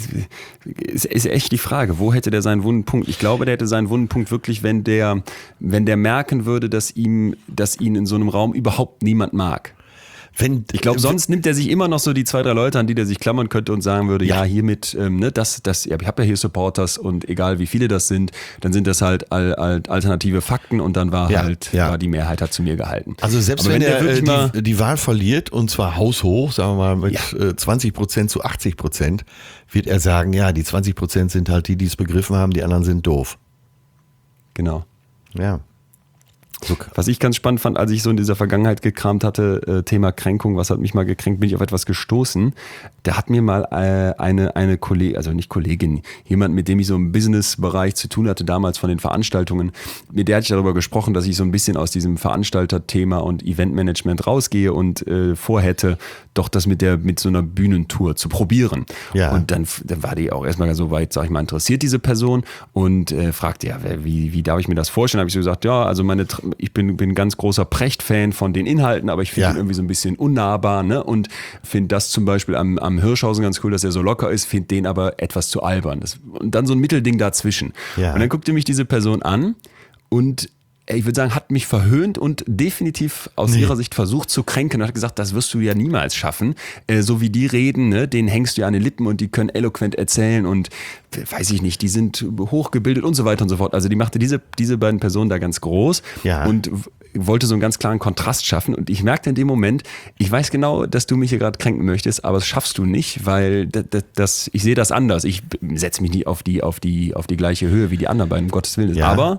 ist echt die Frage, wo hätte der seinen wunden Punkt? Ich glaube, der hätte seinen wunden Punkt wirklich, wenn der merken würde, dass ihn in so einem Raum überhaupt niemand mag. Ich glaube, sonst nimmt er sich immer noch so die 2, 3 Leute, an die der sich klammern könnte und sagen würde, ja hiermit, ich habe ja hier Supporters und egal wie viele das sind, dann sind das halt alternative Fakten und dann war die Mehrheit hat zu mir gehalten. Also selbst wenn er die Wahl verliert und zwar haushoch, sagen wir mal mit 20% zu 80%, wird er sagen, ja, die 20% sind halt die es begriffen haben, die anderen sind doof. Genau. Ja. Was ich ganz spannend fand, als ich so in dieser Vergangenheit gekramt hatte, Thema Kränkung, was hat mich mal gekränkt, bin ich auf etwas gestoßen. Da hat mir mal eine Kollegin, also nicht Kollegin, jemand, mit dem ich so im Business-Bereich zu tun hatte, damals von den Veranstaltungen, mit der hatte ich darüber gesprochen, dass ich so ein bisschen aus diesem Veranstalter-Thema und Eventmanagement rausgehe und vorhätte, doch das mit so einer Bühnentour zu probieren. Ja. Und dann war die auch erstmal so weit, sag ich mal, interessiert diese Person und fragte, ja, wie darf ich mir das vorstellen? Habe ich so gesagt, ja, also ich bin ein ganz großer Precht-Fan von den Inhalten, aber ich finde ihn irgendwie so ein bisschen unnahbar, ne? Und finde das zum Beispiel am Hirschhausen ganz cool, dass er so locker ist, finde den aber etwas zu albern. Und dann so ein Mittelding dazwischen. Ja. Und dann guckte mich diese Person an und ich würde sagen, hat mich verhöhnt und definitiv aus ihrer Sicht versucht zu kränken und hat gesagt, das wirst du ja niemals schaffen. So wie die reden, ne, denen hängst du ja an den Lippen und die können eloquent erzählen und weiß ich nicht, die sind hochgebildet und so weiter und so fort. Also die machte diese beiden Personen da ganz groß und wollte so einen ganz klaren Kontrast schaffen. Und ich merkte in dem Moment, ich weiß genau, dass du mich hier gerade kränken möchtest, aber das schaffst du nicht, weil ich sehe das anders. Ich setze mich nie auf die gleiche Höhe wie die anderen beiden, um Gottes Willen. Ja. Aber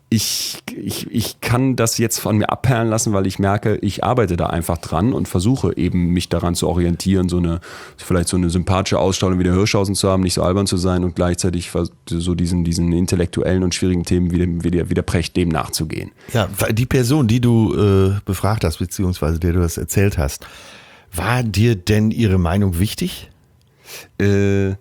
ich kann das jetzt von mir abperlen lassen, weil ich merke, ich arbeite da einfach dran und versuche eben mich daran zu orientieren, vielleicht so eine sympathische Ausstrahlung wie der Hirschhausen zu haben, nicht so albern zu sein und gleichzeitig so diesen intellektuellen und schwierigen Themen wie der Precht dem nachzugehen. Ja, die Person, die du befragt hast, beziehungsweise der du das erzählt hast, war dir denn ihre Meinung wichtig? Nee.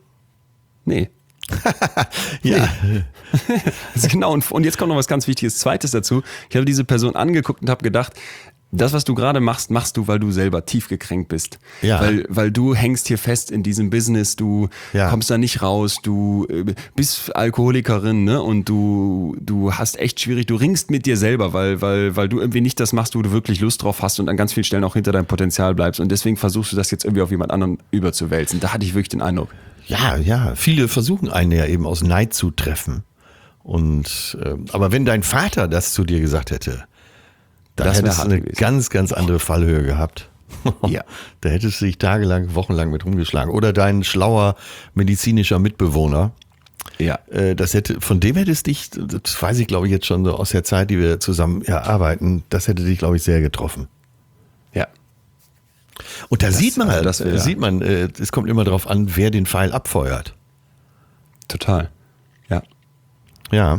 Ja. Also genau, und jetzt kommt noch was ganz Wichtiges Zweites dazu. Ich habe diese Person angeguckt und habe gedacht, das, was du gerade machst, machst du, weil du selber tief gekränkt bist. Ja. Weil du hängst hier fest in diesem Business, du kommst da nicht raus, du bist Alkoholikerin, ne? Und du hast echt schwierig, du ringst mit dir selber, weil du irgendwie nicht das machst, wo du wirklich Lust drauf hast und an ganz vielen Stellen auch hinter deinem Potenzial bleibst. Und deswegen versuchst du das jetzt irgendwie auf jemand anderen überzuwälzen. Da hatte ich wirklich den Eindruck. Ja, viele versuchen einen ja eben aus Neid zu treffen. Und aber wenn dein Vater das zu dir gesagt hätte, dann hättest du eine ganz, ganz andere Fallhöhe gehabt. Ja. Da hättest du dich tagelang, wochenlang mit rumgeschlagen. Oder dein schlauer medizinischer Mitbewohner. Ja. Von dem hättest dich, das weiß ich glaube ich jetzt schon so aus der Zeit, die wir zusammen arbeiten, das hätte dich glaube ich sehr getroffen. Ja. Und da sieht man, es kommt immer darauf an, wer den Pfeil abfeuert. Total. Ja. Ja.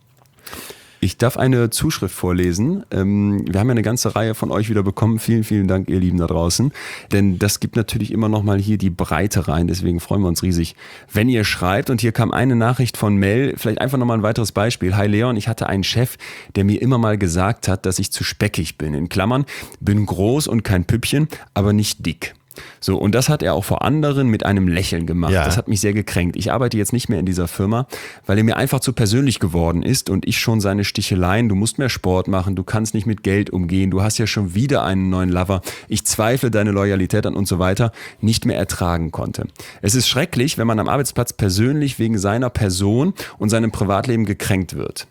Ich darf eine Zuschrift vorlesen. Wir haben ja eine ganze Reihe von euch wieder bekommen. Vielen, vielen Dank, ihr Lieben da draußen. Denn das gibt natürlich immer noch mal hier die Breite rein. Deswegen freuen wir uns riesig, wenn ihr schreibt. Und hier kam eine Nachricht von Mel. Vielleicht einfach noch mal ein weiteres Beispiel. Hi Leon, ich hatte einen Chef, der mir immer mal gesagt hat, dass ich zu speckig bin. In Klammern, bin groß und kein Püppchen, aber nicht dick. So, und das hat er auch vor anderen mit einem Lächeln gemacht. Ja. Das hat mich sehr gekränkt. Ich arbeite jetzt nicht mehr in dieser Firma, weil er mir einfach zu persönlich geworden ist und ich schon seine Sticheleien, du musst mehr Sport machen, du kannst nicht mit Geld umgehen, du hast ja schon wieder einen neuen Lover, ich zweifle deine Loyalität an und so weiter, nicht mehr ertragen konnte. Es ist schrecklich, wenn man am Arbeitsplatz persönlich wegen seiner Person und seinem Privatleben gekränkt wird.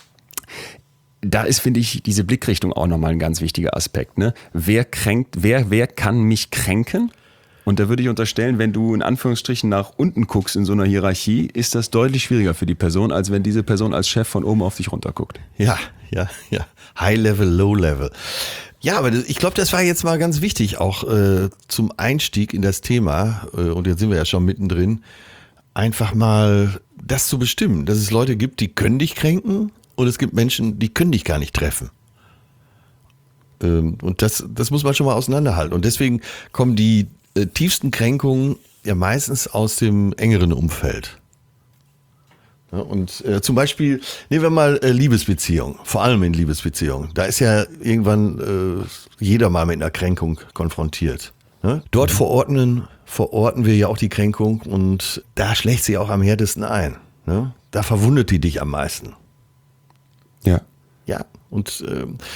Da ist, finde ich, diese Blickrichtung auch nochmal ein ganz wichtiger Aspekt. Ne? Wer kann mich kränken? Und da würde ich unterstellen, wenn du in Anführungsstrichen nach unten guckst in so einer Hierarchie, ist das deutlich schwieriger für die Person, als wenn diese Person als Chef von oben auf dich runterguckt. Ja. High Level, Low Level. Ja, aber ich glaube, das war jetzt mal ganz wichtig, auch zum Einstieg in das Thema, und jetzt sind wir ja schon mittendrin, einfach mal das zu bestimmen, dass es Leute gibt, die können dich kränken, und es gibt Menschen, die können dich gar nicht treffen. Und das muss man schon mal auseinanderhalten. Und deswegen kommen die tiefsten Kränkungen ja meistens aus dem engeren Umfeld. Ja, und zum Beispiel, nehmen wir mal Liebesbeziehungen, vor allem in Liebesbeziehungen. Da ist ja irgendwann jeder mal mit einer Kränkung konfrontiert. Ne? Dort verorten wir ja auch die Kränkung und da schlägt sie auch am härtesten ein. Ne? Da verwundet die dich am meisten. Ja. Ja, und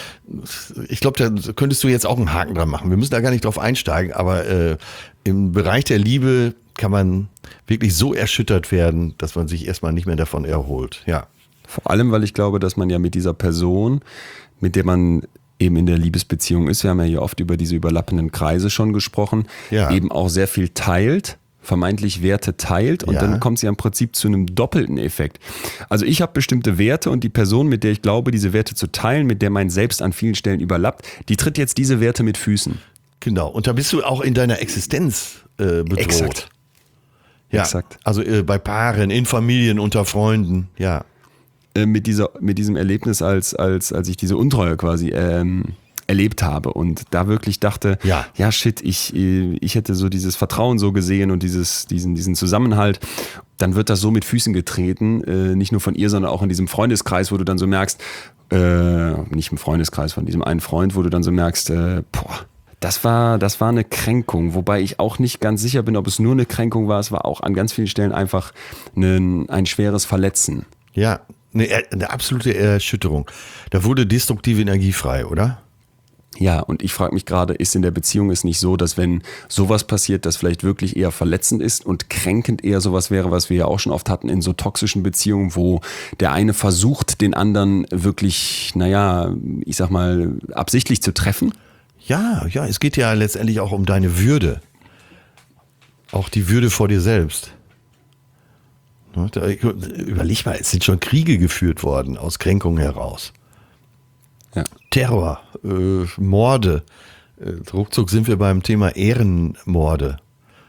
ich glaube, da könntest du jetzt auch einen Haken dran machen. Wir müssen da gar nicht drauf einsteigen, aber im Bereich der Liebe kann man wirklich so erschüttert werden, dass man sich erstmal nicht mehr davon erholt. Ja. Vor allem, weil ich glaube, dass man ja mit dieser Person, mit der man eben in der Liebesbeziehung ist, wir haben ja hier oft über diese überlappenden Kreise schon gesprochen, eben auch sehr viel teilt, vermeintlich Werte teilt und dann kommt sie im Prinzip zu einem doppelten Effekt. Also ich habe bestimmte Werte und die Person, mit der ich glaube, diese Werte zu teilen, mit der mein Selbst an vielen Stellen überlappt, die tritt jetzt diese Werte mit Füßen. Genau, und da bist du auch in deiner Existenz bedroht. Exakt. Ja, Exakt. Also bei Paaren, in Familien, unter Freunden, ja. Mit diesem Erlebnis, als ich diese Untreue quasi erlebt habe und da wirklich dachte, ja shit, ich hätte so dieses Vertrauen so gesehen und diesen Zusammenhalt, dann wird das so mit Füßen getreten, nicht nur von ihr, sondern auch in diesem Freundeskreis, wo du dann so merkst, nicht im Freundeskreis, von diesem einen Freund, wo du dann so merkst, das war eine Kränkung, wobei ich auch nicht ganz sicher bin, ob es nur eine Kränkung war, es war auch an ganz vielen Stellen einfach ein schweres Verletzen. Ja, eine absolute Erschütterung. Da wurde destruktive Energie frei, oder? Ja, und ich frage mich gerade, ist in der Beziehung es nicht so, dass wenn sowas passiert, das vielleicht wirklich eher verletzend ist und kränkend eher sowas wäre, was wir ja auch schon oft hatten in so toxischen Beziehungen, wo der eine versucht, den anderen wirklich, ich sag mal, absichtlich zu treffen? Ja, es geht ja letztendlich auch um deine Würde. Auch die Würde vor dir selbst. Überleg mal, es sind schon Kriege geführt worden aus Kränkungen heraus. Ja. Terror, Morde. Ruckzuck sind wir beim Thema Ehrenmorde.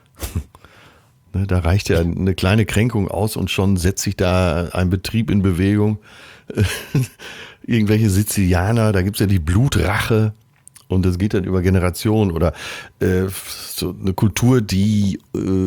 Da reicht ja eine kleine Kränkung aus und schon setzt sich da ein Betrieb in Bewegung. Irgendwelche Sizilianer, da gibt es ja die Blutrache und das geht dann über Generationen oder so eine Kultur, die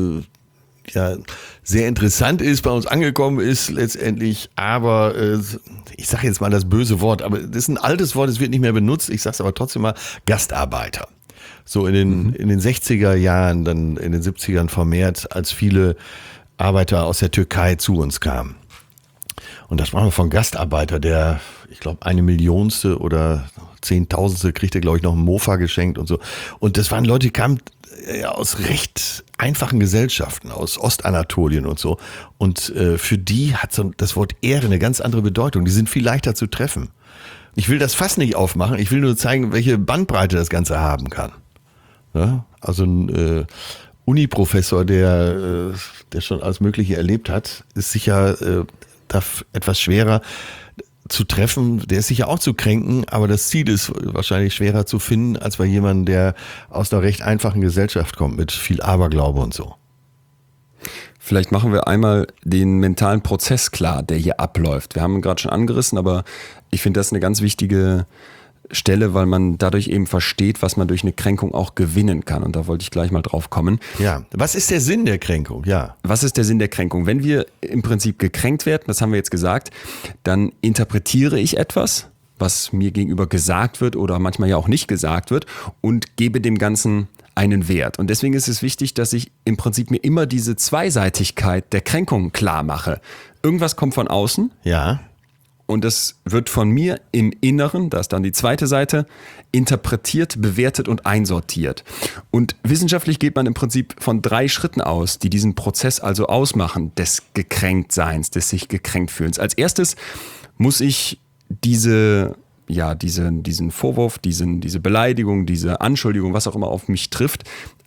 ja sehr interessant ist, bei uns angekommen ist letztendlich, aber ich sage jetzt mal das böse Wort, aber das ist ein altes Wort, es wird nicht mehr benutzt, ich sage es aber trotzdem mal, Gastarbeiter. So in den 60er Jahren, dann in den 70ern vermehrt, als viele Arbeiter aus der Türkei zu uns kamen. Und das war von Gastarbeiter, der, ich glaube, 1/1 oder 10.000 kriegte, glaube ich, noch ein Mofa geschenkt und so. Und das waren Leute, die kamen aus recht einfachen Gesellschaften, aus Ostanatolien und so. Und für die hat so das Wort Ehre eine ganz andere Bedeutung. Die sind viel leichter zu treffen. Ich will das Fass nicht aufmachen, ich will nur zeigen, welche Bandbreite das Ganze haben kann. Ja? Also ein Uni-Professor, der schon alles Mögliche erlebt hat, ist sicher etwas schwerer zu treffen, der ist sicher auch zu kränken, aber das Ziel ist wahrscheinlich schwerer zu finden, als bei jemandem, der aus einer recht einfachen Gesellschaft kommt, mit viel Aberglaube und so. Vielleicht machen wir einmal den mentalen Prozess klar, der hier abläuft. Wir haben ihn gerade schon angerissen, aber ich finde das eine ganz wichtige Stelle, weil man dadurch eben versteht, was man durch eine Kränkung auch gewinnen kann. Und da wollte ich gleich mal drauf kommen. Ja, was ist der Sinn der Kränkung? Ja. Was ist der Sinn der Kränkung? Wenn wir im Prinzip gekränkt werden, das haben wir jetzt gesagt, dann interpretiere ich etwas, was mir gegenüber gesagt wird oder manchmal ja auch nicht gesagt wird und gebe dem Ganzen einen Wert. Und deswegen ist es wichtig, dass ich im Prinzip mir immer diese Zweiseitigkeit der Kränkung klar mache. Irgendwas kommt von außen. Ja. Und das wird von mir im Inneren, da ist dann die zweite Seite, interpretiert, bewertet und einsortiert. Und wissenschaftlich geht man im Prinzip von 3 Schritten aus, die diesen Prozess also ausmachen, des Gekränktseins, des sich gekränkt fühlens. Als erstes muss ich diesen Vorwurf, diese Beleidigung, diese Anschuldigung, was auch immer auf mich trifft,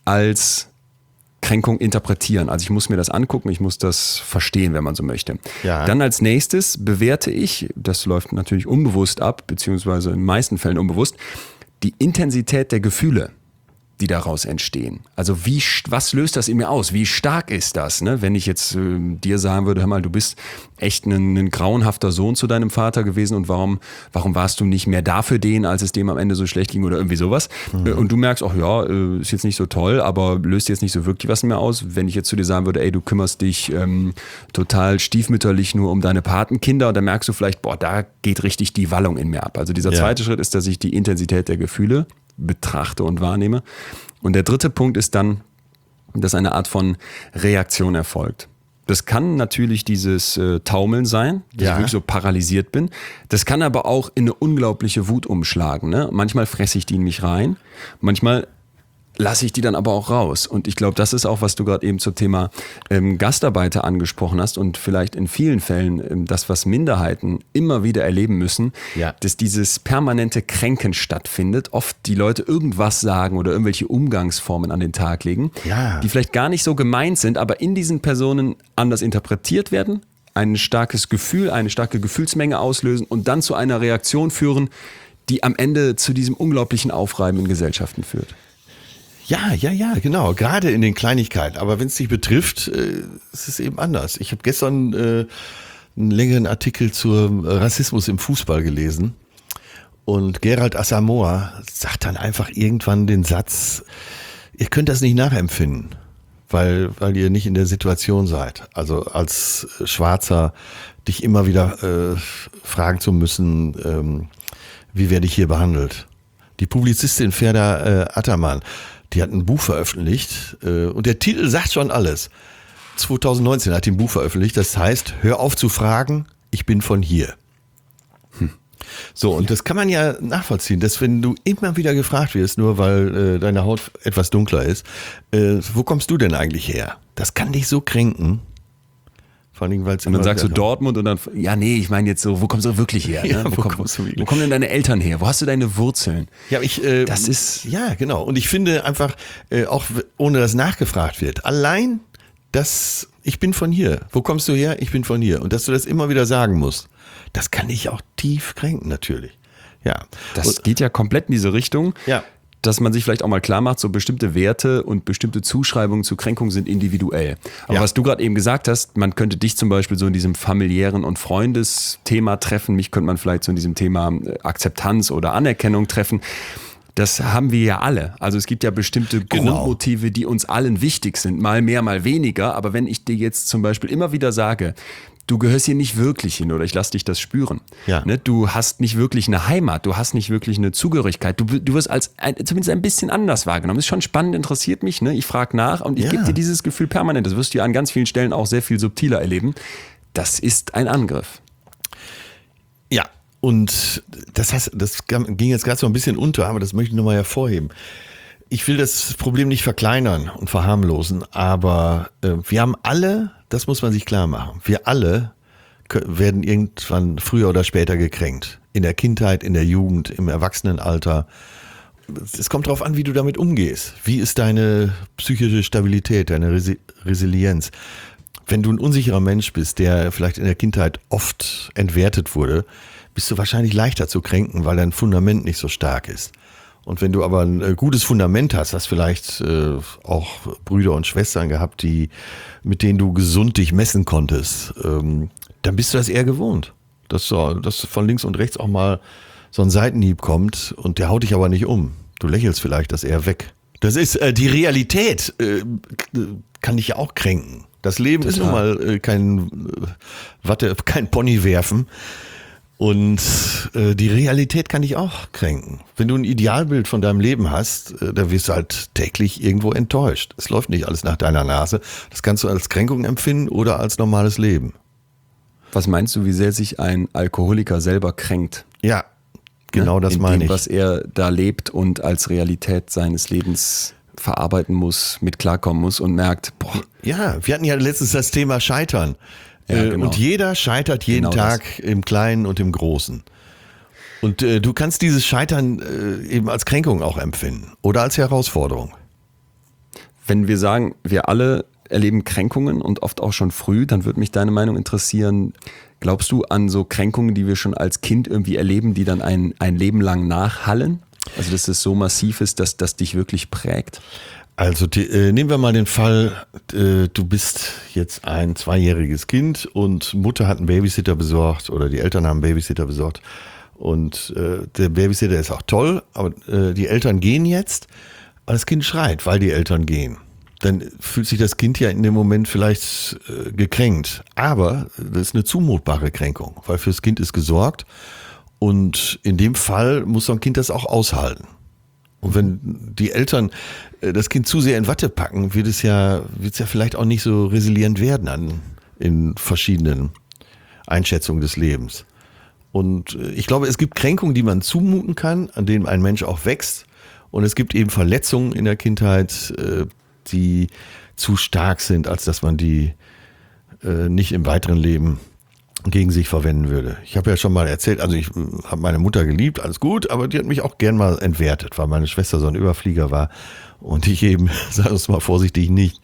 als Kränkung interpretieren. Also ich muss mir das angucken, ich muss das verstehen, wenn man so möchte. Ja. Dann als nächstes bewerte ich, das läuft natürlich unbewusst ab, beziehungsweise in den meisten Fällen unbewusst, die Intensität der Gefühle, die daraus entstehen. Also was löst das in mir aus? Wie stark ist das? Ne? Wenn ich jetzt dir sagen würde, hör mal, du bist echt ein grauenhafter Sohn zu deinem Vater gewesen und warum warst du nicht mehr da für den, als es dem am Ende so schlecht ging oder irgendwie sowas? Und du merkst, ach ja, ist jetzt nicht so toll, aber löst jetzt nicht so wirklich was mehr aus. Wenn ich jetzt zu dir sagen würde, ey, du kümmerst dich total stiefmütterlich nur um deine Patenkinder, und dann merkst du vielleicht, boah, da geht richtig die Wallung in mir ab. Also dieser zweite Schritt ist, dass ich die Intensität der Gefühle betrachte und wahrnehme. Und der dritte Punkt ist dann, dass eine Art von Reaktion erfolgt. Das kann natürlich dieses Taumeln sein, dass ich wirklich so paralysiert bin. Das kann aber auch in eine unglaubliche Wut umschlagen. Ne? Manchmal fresse ich die in mich rein, manchmal lasse ich die dann aber auch raus. Und ich glaube, das ist auch, was du gerade eben zum Thema Gastarbeiter angesprochen hast und vielleicht in vielen Fällen das, was Minderheiten immer wieder erleben müssen, dass dieses permanente Kränken stattfindet. Oft die Leute irgendwas sagen oder irgendwelche Umgangsformen an den Tag legen, die vielleicht gar nicht so gemeint sind, aber in diesen Personen anders interpretiert werden, ein starkes Gefühl, eine starke Gefühlsmenge auslösen und dann zu einer Reaktion führen, die am Ende zu diesem unglaublichen Aufreiben in Gesellschaften führt. Ja, genau. Gerade in den Kleinigkeiten. Aber wenn es dich betrifft, ist es eben anders. Ich habe gestern einen längeren Artikel zum Rassismus im Fußball gelesen. Und Gerald Asamoah sagt dann einfach irgendwann den Satz, ihr könnt das nicht nachempfinden, weil ihr nicht in der Situation seid. Also als Schwarzer dich immer wieder fragen zu müssen, wie werde ich hier behandelt? Die Publizistin Ferda Ataman, die hat ein Buch veröffentlicht und der Titel sagt schon alles. 2019 hat die ein Buch veröffentlicht, das heißt, hör auf zu fragen, ich bin von hier. So, und das kann man ja nachvollziehen, dass wenn du immer wieder gefragt wirst, nur weil deine Haut etwas dunkler ist, wo kommst du denn eigentlich her? Das kann dich so kränken. Vor allem, weil's und dann sagst du Dortmund und dann, ich meine jetzt so, wo kommst du wirklich her? Ne? Ja, wo kommen denn deine Eltern her? Wo hast du deine Wurzeln? Ja, genau. Und ich finde einfach, auch ohne dass nachgefragt wird, allein, dass ich bin von hier. Wo kommst du her? Ich bin von hier. Und dass du das immer wieder sagen musst, das kann dich auch tief kränken, natürlich. Ja. Das geht ja komplett in diese Richtung. Ja. Dass man sich vielleicht auch mal klar macht, so bestimmte Werte und bestimmte Zuschreibungen zu Kränkung sind individuell. Aber was du gerade eben gesagt hast, man könnte dich zum Beispiel so in diesem familiären und Freundesthema treffen, mich könnte man vielleicht so in diesem Thema Akzeptanz oder Anerkennung treffen. Das haben wir ja alle. Also es gibt ja bestimmte Grundmotive, die uns allen wichtig sind, mal mehr, mal weniger. Aber wenn ich dir jetzt zum Beispiel immer wieder sage, du gehörst hier nicht wirklich hin oder ich lass dich das spüren. Ja. Ne? Du hast nicht wirklich eine Heimat, du hast nicht wirklich eine Zugehörigkeit. Du wirst zumindest ein bisschen anders wahrgenommen. Das ist schon spannend, interessiert mich. Ne? Ich frage nach und ich gebe dir dieses Gefühl permanent. Das wirst du ja an ganz vielen Stellen auch sehr viel subtiler erleben. Das ist ein Angriff. Ja, und das ging jetzt gerade so ein bisschen unter, aber das möchte ich nochmal hervorheben. Ich will das Problem nicht verkleinern und verharmlosen, aber wir haben alle, das muss man sich klar machen, wir alle werden irgendwann früher oder später gekränkt. In der Kindheit, in der Jugend, im Erwachsenenalter. Es kommt darauf an, wie du damit umgehst. Wie ist deine psychische Stabilität, deine Resilienz? Wenn du ein unsicherer Mensch bist, der vielleicht in der Kindheit oft entwertet wurde, bist du wahrscheinlich leichter zu kränken, weil dein Fundament nicht so stark ist. Und wenn du aber ein gutes Fundament hast vielleicht auch Brüder und Schwestern gehabt, mit denen du gesund dich messen konntest, dann bist du das eher gewohnt. Dass von links und rechts auch mal so ein Seitenhieb kommt und der haut dich aber nicht um. Du lächelst vielleicht das eher weg. Das ist die Realität, kann dich ja auch kränken. Das Leben ist nun mal kein Pony werfen. Und die Realität kann dich auch kränken. Wenn du ein Idealbild von deinem Leben hast, da wirst du halt täglich irgendwo enttäuscht. Es läuft nicht alles nach deiner Nase. Das kannst du als Kränkung empfinden oder als normales Leben. Was meinst du, wie sehr sich ein Alkoholiker selber kränkt? Ja, genau das meine ich. Was er da lebt und als Realität seines Lebens verarbeiten muss, mit klarkommen muss und merkt, boah. Ja, wir hatten ja letztens das Thema Scheitern. Ja, genau. Und jeder scheitert jeden Tag im Kleinen und im Großen. Und du kannst dieses Scheitern eben als Kränkung auch empfinden oder als Herausforderung. Wenn wir sagen, wir alle erleben Kränkungen und oft auch schon früh, dann würde mich deine Meinung interessieren. Glaubst du an so Kränkungen, die wir schon als Kind irgendwie erleben, die dann ein Leben lang nachhallen? Also dass es so massiv ist, dass das dich wirklich prägt? Also nehmen wir mal den Fall, du bist jetzt ein 2-jähriges Kind und Mutter hat einen Babysitter besorgt oder die Eltern haben einen Babysitter besorgt und der Babysitter ist auch toll, aber die Eltern gehen jetzt, aber das Kind schreit, weil die Eltern gehen. Dann fühlt sich das Kind ja in dem Moment vielleicht gekränkt, aber das ist eine zumutbare Kränkung, weil fürs Kind ist gesorgt und in dem Fall muss so ein Kind das auch aushalten. Und wenn die Eltern das Kind zu sehr in Watte packen, wird es ja vielleicht auch nicht so resilient werden in verschiedenen Einschätzungen des Lebens. Und ich glaube, es gibt Kränkungen, die man zumuten kann, an denen ein Mensch auch wächst. Und es gibt eben Verletzungen in der Kindheit, die zu stark sind, als dass man die nicht im weiteren Leben gegen sich verwenden würde. Ich habe ja schon mal erzählt, also ich habe meine Mutter geliebt, alles gut, aber die hat mich auch gern mal entwertet, weil meine Schwester so ein Überflieger war und ich eben, sagen wir es mal vorsichtig, nicht.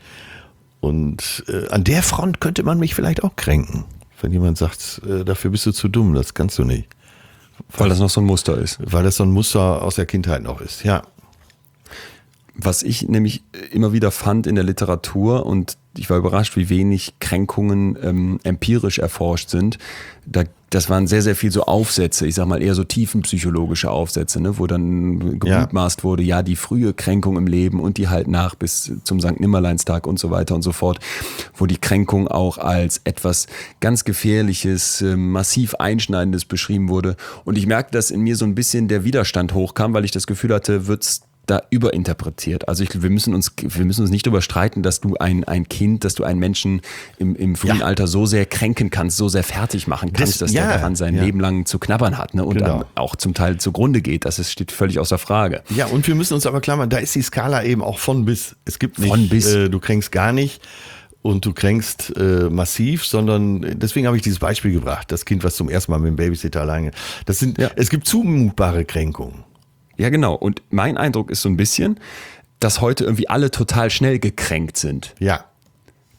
Und an der Front könnte man mich vielleicht auch kränken, wenn jemand sagt, dafür bist du zu dumm, das kannst du nicht. Weil das noch so ein Muster ist. Weil das so ein Muster aus der Kindheit noch ist, ja. Was ich nämlich immer wieder fand in der Literatur und ich war überrascht, wie wenig Kränkungen empirisch erforscht sind. Das waren sehr, sehr viel so Aufsätze, ich sag mal eher so tiefenpsychologische Aufsätze, ne, wo dann gemutmaßt wurde, ja, die frühe Kränkung im Leben und die halt nach bis zum Sankt Nimmerleinstag und so weiter und so fort, wo die Kränkung auch als etwas ganz Gefährliches, massiv Einschneidendes beschrieben wurde. Und ich merkte, dass in mir so ein bisschen der Widerstand hochkam, weil ich das Gefühl hatte, wird's da überinterpretiert. Also wir müssen uns nicht darüber streiten, dass du ein Kind, dass du einen Menschen im frühen Alter so sehr kränken kannst, so sehr fertig machen kannst, dass der daran sein Leben lang zu knabbern hat, ne? Und auch zum Teil zugrunde geht. Das steht völlig außer Frage. Ja, und wir müssen uns aber klar machen, da ist die Skala eben auch von bis. Es gibt nicht, von bis. Du kränkst gar nicht und du kränkst massiv, sondern deswegen habe ich dieses Beispiel gebracht, das Kind, was zum ersten Mal mit dem Babysitter alleine. Es gibt zumutbare Kränkungen. Ja, genau. Und mein Eindruck ist so ein bisschen, dass heute irgendwie alle total schnell gekränkt sind. Ja.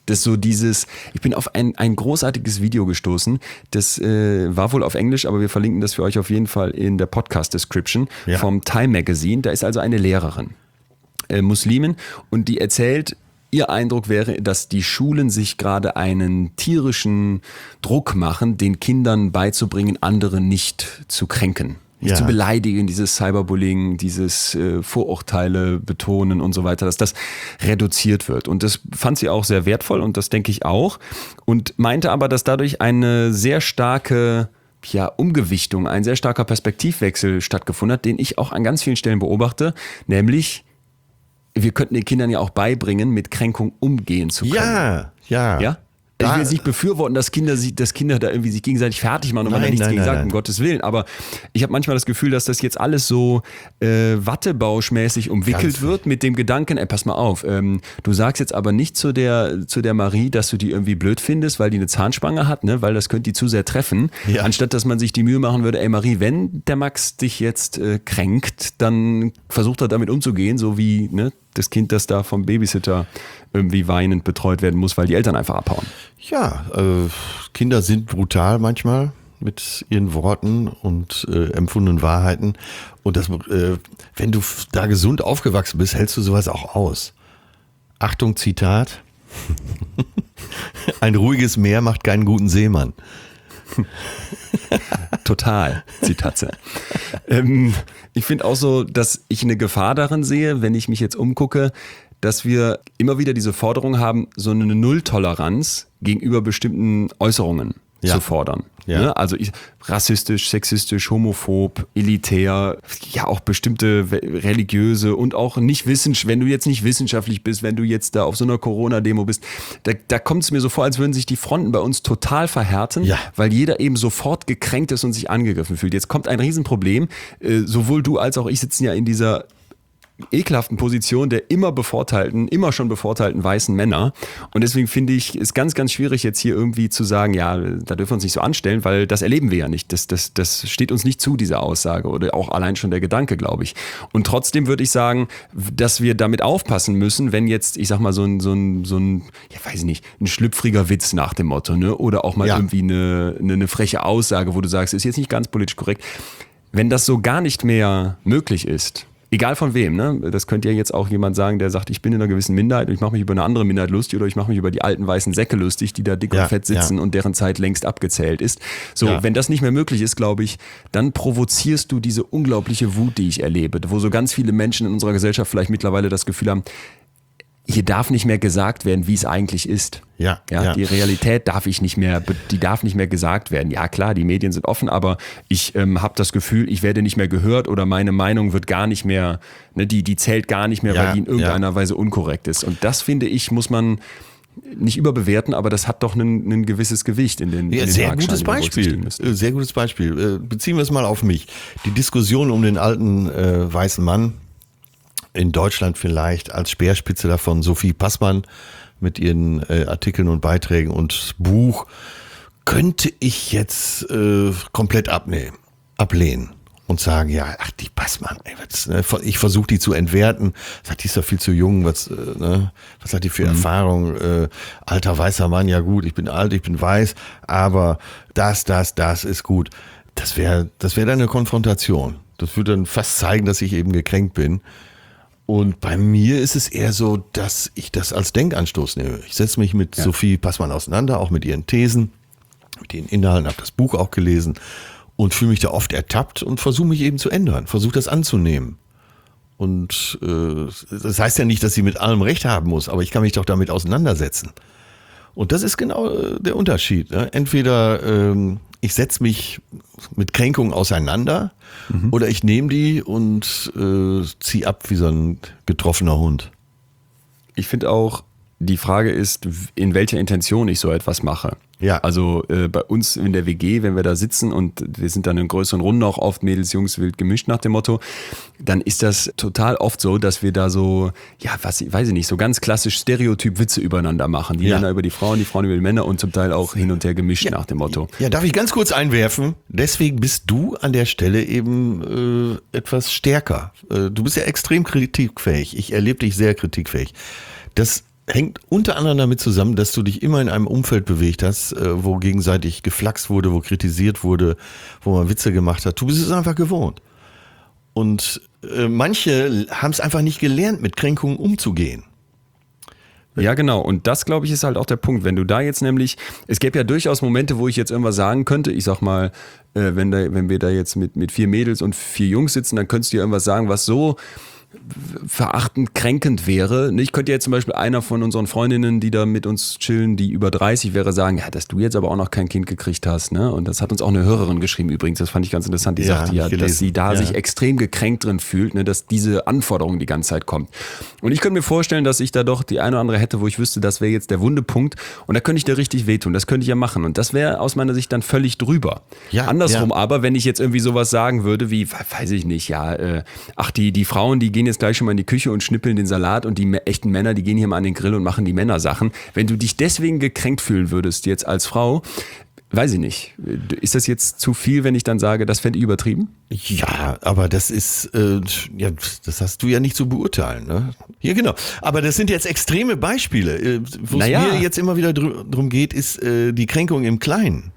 Das so dieses, ich bin auf ein großartiges Video gestoßen, das war wohl auf Englisch, aber wir verlinken das für euch auf jeden Fall in der Podcast-Description vom Time Magazine. Da ist also eine Lehrerin, Muslimin, und die erzählt, ihr Eindruck wäre, dass die Schulen sich gerade einen tierischen Druck machen, den Kindern beizubringen, andere nicht zu kränken. Nicht zu beleidigen, dieses Cyberbullying, dieses Vorurteile betonen und so weiter, dass das reduziert wird. Und das fand sie auch sehr wertvoll und das denke ich auch. Und meinte aber, dass dadurch eine sehr starke Umgewichtung, ein sehr starker Perspektivwechsel stattgefunden hat, den ich auch an ganz vielen Stellen beobachte, nämlich wir könnten den Kindern ja auch beibringen, mit Kränkung umgehen zu können. Ja? Ich will jetzt nicht befürworten, dass Kinder da irgendwie sich gegenseitig fertig machen und man da nichts gegen sagt, um Gottes Willen. Aber ich habe manchmal das Gefühl, dass das jetzt alles so wattebauschmäßig umwickelt wird mit dem Gedanken, pass mal auf, du sagst jetzt aber nicht zu der Marie, dass du die irgendwie blöd findest, weil die eine Zahnspange hat, ne? Weil das könnte die zu sehr treffen. Ja. Anstatt, dass man sich die Mühe machen würde, Marie, wenn der Max dich jetzt kränkt, dann versucht er damit umzugehen, so wie das Kind, das da vom Babysitter irgendwie weinend betreut werden muss, weil die Eltern einfach abhauen. Ja, Kinder sind brutal manchmal mit ihren Worten und empfundenen Wahrheiten. Und das, wenn du da gesund aufgewachsen bist, hältst du sowas auch aus. Achtung, Zitat. Ein ruhiges Meer macht keinen guten Seemann. Total, Zitatze. Ich finde auch so, dass ich eine Gefahr darin sehe, wenn ich mich jetzt umgucke, dass wir immer wieder diese Forderung haben, so eine Nulltoleranz gegenüber bestimmten Äußerungen zu fordern. Ja. Also rassistisch, sexistisch, homophob, elitär, auch bestimmte religiöse und auch nicht wissenschaftlich, wenn du jetzt nicht wissenschaftlich bist, wenn du jetzt da auf so einer Corona-Demo bist, da kommt es mir so vor, als würden sich die Fronten bei uns total verhärten, weil jeder eben sofort gekränkt ist und sich angegriffen fühlt. Jetzt kommt ein Riesenproblem, sowohl du als auch ich sitzen ja in dieser ekelhaften Position der immer schon bevorteilten weißen Männer. Und deswegen finde ich, ist ganz, ganz schwierig jetzt hier irgendwie zu sagen, da dürfen wir uns nicht so anstellen, weil das erleben wir ja nicht. Das steht uns nicht zu, diese Aussage oder auch allein schon der Gedanke, glaube ich. Und trotzdem würde ich sagen, dass wir damit aufpassen müssen, wenn jetzt, ich sag mal, so ein schlüpfriger Witz nach dem Motto, ne? Oder auch mal irgendwie eine freche Aussage, wo du sagst, ist jetzt nicht ganz politisch korrekt. Wenn das so gar nicht mehr möglich ist, egal von wem, ne? Das könnte ja jetzt auch jemand sagen, der sagt, ich bin in einer gewissen Minderheit und ich mache mich über eine andere Minderheit lustig oder ich mache mich über die alten weißen Säcke lustig, die da dick und fett sitzen und deren Zeit längst abgezählt ist. So, wenn das nicht mehr möglich ist, glaube ich, dann provozierst du diese unglaubliche Wut, die ich erlebe, wo so ganz viele Menschen in unserer Gesellschaft vielleicht mittlerweile das Gefühl haben, hier darf nicht mehr gesagt werden, wie es eigentlich ist. Die Realität darf nicht mehr gesagt werden. Ja klar, die Medien sind offen, aber ich habe das Gefühl, ich werde nicht mehr gehört oder meine Meinung wird gar nicht mehr, die zählt gar nicht mehr, weil die in irgendeiner Weise unkorrekt ist. Und das, finde ich, muss man nicht überbewerten, aber das hat doch ein gewisses Gewicht in den sehr gutes Beispiel. Sehr gutes Beispiel. Beziehen wir es mal auf mich. Die Diskussion um den alten weißen Mann, in Deutschland vielleicht als Speerspitze davon Sophie Passmann mit ihren Artikeln und Beiträgen und Buch, könnte ich jetzt komplett ablehnen und sagen, die Passmann, ich versuche die zu entwerten, sagt, die ist doch viel zu jung, was hat die für Erfahrung, alter weißer Mann, ja gut, ich bin alt, ich bin weiß, aber das ist gut. Das wäre dann eine Konfrontation. Das würde dann fast zeigen, dass ich eben gekränkt bin. Und bei mir ist es eher so, dass ich das als Denkanstoß nehme. Ich setze mich mit Sophie Passmann auseinander, auch mit ihren Thesen, mit ihren Inhalten, habe das Buch auch gelesen und fühle mich da oft ertappt und versuche mich eben zu ändern, versuche das anzunehmen. Und das heißt ja nicht, dass sie mit allem Recht haben muss, aber ich kann mich doch damit auseinandersetzen. Und das ist genau der Unterschied. Ne? Entweder ich setze mich mit Kränkungen auseinander oder ich nehme die und ziehe ab wie so ein getroffener Hund. Ich finde auch, die Frage ist, in welcher Intention ich so etwas mache. Ja. Also bei uns in der WG, wenn wir da sitzen und wir sind dann in größeren Runden auch oft Mädels, Jungs, wild gemischt nach dem Motto, dann ist das total oft so, dass wir da so, weiß ich nicht, so ganz klassisch Stereotyp-Witze übereinander machen. Die Männer über die Frauen über die Männer und zum Teil auch hin und her gemischt nach dem Motto. Ja, darf ich ganz kurz einwerfen? Deswegen bist du an der Stelle eben etwas stärker. Du bist ja extrem kritikfähig. Ich erlebe dich sehr kritikfähig. Das hängt unter anderem damit zusammen, dass du dich immer in einem Umfeld bewegt hast, wo gegenseitig geflaxt wurde, wo kritisiert wurde, wo man Witze gemacht hat. Du bist es einfach gewohnt. Und manche haben es einfach nicht gelernt, mit Kränkungen umzugehen. Ja, genau. Und das, glaube ich, ist halt auch der Punkt. Wenn du da jetzt nämlich, es gäbe ja durchaus Momente, wo ich jetzt irgendwas sagen könnte. Ich sag mal, wenn wir da jetzt mit 4 Mädels und 4 Jungs sitzen, dann könntest du ja irgendwas sagen, was so verachtend, kränkend wäre. Ich könnte jetzt zum Beispiel einer von unseren Freundinnen, die da mit uns chillen, die über 30 wäre, sagen, ja, dass du jetzt aber auch noch kein Kind gekriegt hast. Ne? Und das hat uns auch eine Hörerin geschrieben übrigens, das fand ich ganz interessant, die sagte ja, dass sie da sich extrem gekränkt drin fühlt, ne, dass diese Anforderung die ganze Zeit kommt. Und ich könnte mir vorstellen, dass ich da doch die eine oder andere hätte, wo ich wüsste, das wäre jetzt der Wundepunkt und da könnte ich dir richtig wehtun, das könnte ich ja machen und das wäre aus meiner Sicht dann völlig drüber. Ja, andersrum aber, wenn ich jetzt irgendwie sowas sagen würde wie, weiß ich nicht, ja, die Frauen, die gehen jetzt gleich schon mal in die Küche und schnippeln den Salat und die echten Männer, die gehen hier mal an den Grill und machen die Männersachen. Wenn du dich deswegen gekränkt fühlen würdest jetzt als Frau, weiß ich nicht. Ist das jetzt zu viel, wenn ich dann sage, das fände ich übertrieben? Ja, aber das ist, das hast du ja nicht zu beurteilen. Ne? Ja, genau. Aber das sind jetzt extreme Beispiele. Wo es mir jetzt immer wieder drum geht, ist die Kränkung im Kleinen.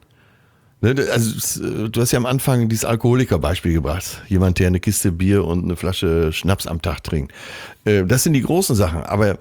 Also du hast ja am Anfang dieses Alkoholiker-Beispiel gebracht. Jemand, der eine Kiste Bier und eine Flasche Schnaps am Tag trinkt. Das sind die großen Sachen. Aber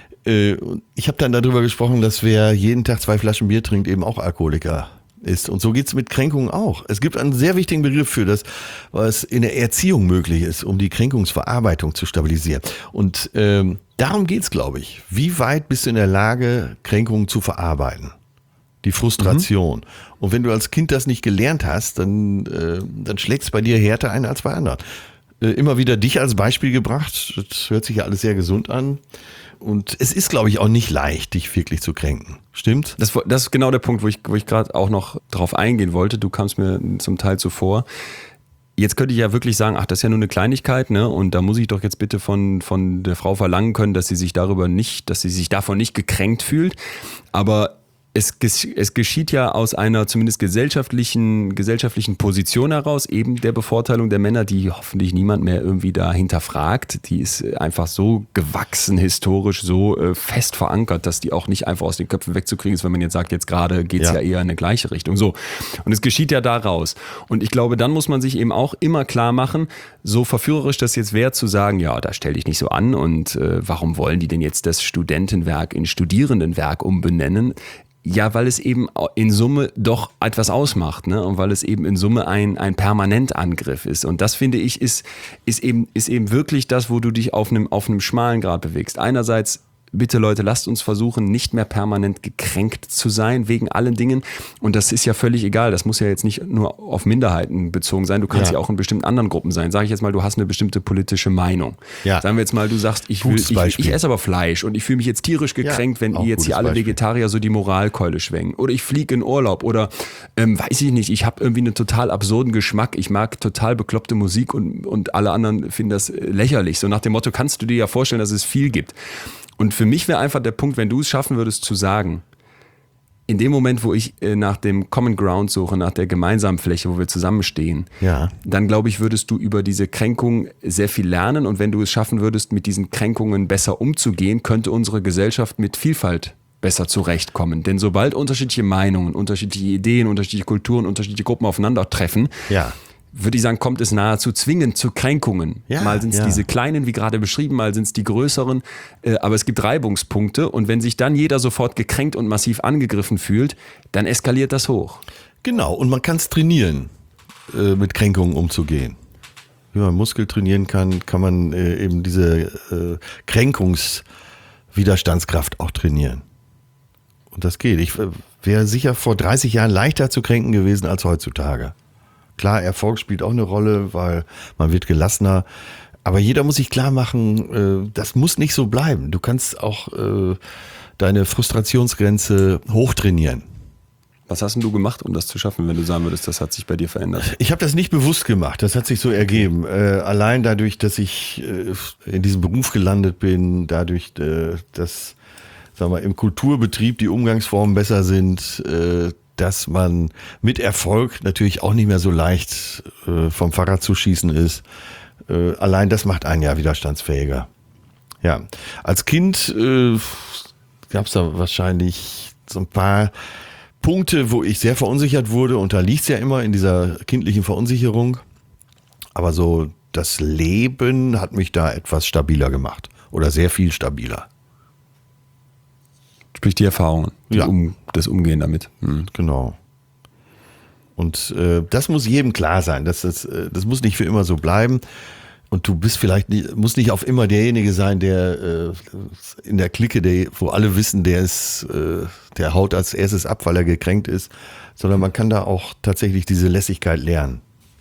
ich habe dann darüber gesprochen, dass wer jeden Tag 2 Flaschen Bier trinkt, eben auch Alkoholiker ist. Und so geht's mit Kränkungen auch. Es gibt einen sehr wichtigen Begriff für das, was in der Erziehung möglich ist, um die Kränkungsverarbeitung zu stabilisieren. Und darum geht's, glaube ich. Wie weit bist du in der Lage, Kränkungen zu verarbeiten? Die Frustration. Und wenn du als Kind das nicht gelernt hast, dann schlägt es bei dir härter ein als bei anderen. Immer wieder dich als Beispiel gebracht. Das hört sich ja alles sehr gesund an. Und es ist, glaube ich, auch nicht leicht, dich wirklich zu kränken. Stimmt? Das ist genau der Punkt, wo ich gerade auch noch drauf eingehen wollte. Du kamst mir zum Teil zuvor. Jetzt könnte ich ja wirklich sagen, ach, das ist ja nur eine Kleinigkeit, ne? Und da muss ich doch jetzt bitte von der Frau verlangen können, dass sie sich davon nicht gekränkt fühlt. Aber es geschieht ja aus einer zumindest gesellschaftlichen Position heraus, eben der Bevorteilung der Männer, die hoffentlich niemand mehr irgendwie da hinterfragt. Die ist einfach so gewachsen, historisch, so fest verankert, dass die auch nicht einfach aus den Köpfen wegzukriegen ist, wenn man jetzt sagt, jetzt gerade geht's ja eher in eine gleiche Richtung. So. Und es geschieht ja daraus. Und ich glaube, dann muss man sich eben auch immer klar machen, so verführerisch das jetzt wäre, zu sagen, ja, da stell dich nicht so an und warum wollen die denn jetzt das Studentenwerk in Studierendenwerk umbenennen? Ja, weil es eben in Summe doch etwas ausmacht, ne? Und weil es eben in Summe ein Permanentangriff ist. Und das, finde ich, ist eben wirklich das, wo du dich auf einem schmalen Grat bewegst. Einerseits, bitte Leute, lasst uns versuchen, nicht mehr permanent gekränkt zu sein wegen allen Dingen. Und das ist ja völlig egal. Das muss ja jetzt nicht nur auf Minderheiten bezogen sein. Du kannst ja auch in bestimmten anderen Gruppen sein. Sag ich jetzt mal, du hast eine bestimmte politische Meinung. Ja. Sagen wir jetzt mal, du sagst, ich esse aber Fleisch und ich fühle mich jetzt tierisch gekränkt, wenn ihr jetzt hier alle Vegetarier so die Moralkeule schwenken. Oder ich fliege in Urlaub oder weiß ich nicht, ich habe irgendwie einen total absurden Geschmack. Ich mag total bekloppte Musik und alle anderen finden das lächerlich. So nach dem Motto, kannst du dir ja vorstellen, dass es viel gibt. Und für mich wäre einfach der Punkt, wenn du es schaffen würdest zu sagen, in dem Moment, wo ich nach dem Common Ground suche, nach der gemeinsamen Fläche, wo wir zusammenstehen, dann glaube ich, würdest du über diese Kränkung sehr viel lernen. Und wenn du es schaffen würdest, mit diesen Kränkungen besser umzugehen, könnte unsere Gesellschaft mit Vielfalt besser zurechtkommen. Denn sobald unterschiedliche Meinungen, unterschiedliche Ideen, unterschiedliche Kulturen, unterschiedliche Gruppen aufeinandertreffen, würde ich sagen, kommt es nahezu zwingend zu Kränkungen. Mal sind es diese kleinen, wie gerade beschrieben, mal sind es die größeren, aber es gibt Reibungspunkte und wenn sich dann jeder sofort gekränkt und massiv angegriffen fühlt, dann eskaliert das hoch. Genau, und man kann es trainieren, mit Kränkungen umzugehen. Wie man Muskel trainieren kann, kann man eben diese Kränkungswiderstandskraft auch trainieren. Und das geht. Ich wäre sicher vor 30 Jahren leichter zu kränken gewesen als heutzutage. Klar, Erfolg spielt auch eine Rolle, weil man wird gelassener. Aber jeder muss sich klar machen, das muss nicht so bleiben. Du kannst auch deine Frustrationsgrenze hochtrainieren. Was hast denn du gemacht, um das zu schaffen, wenn du sagen würdest, das hat sich bei dir verändert? Ich habe das nicht bewusst gemacht, das hat sich so ergeben. Allein dadurch, dass ich in diesem Beruf gelandet bin, dadurch, dass sagen wir, im Kulturbetrieb die Umgangsformen besser sind, dass man mit Erfolg natürlich auch nicht mehr so leicht vom Fahrrad zu schießen ist. Allein das macht einen ja widerstandsfähiger. Ja, als Kind gab es da wahrscheinlich so ein paar Punkte, wo ich sehr verunsichert wurde. Und da liegt es ja immer in dieser kindlichen Verunsicherung. Aber so das Leben hat mich da etwas stabiler gemacht. Oder sehr viel stabiler. Sprich die Erfahrungen, Ja. das Umgehen damit. Genau. Und das muss jedem klar sein. Das muss nicht für immer so bleiben. Und du bist vielleicht musst nicht auf immer derjenige sein, der in der Clique, wo alle wissen, der haut als erstes ab, weil er gekränkt ist, sondern man kann da auch tatsächlich diese Lässigkeit lernen.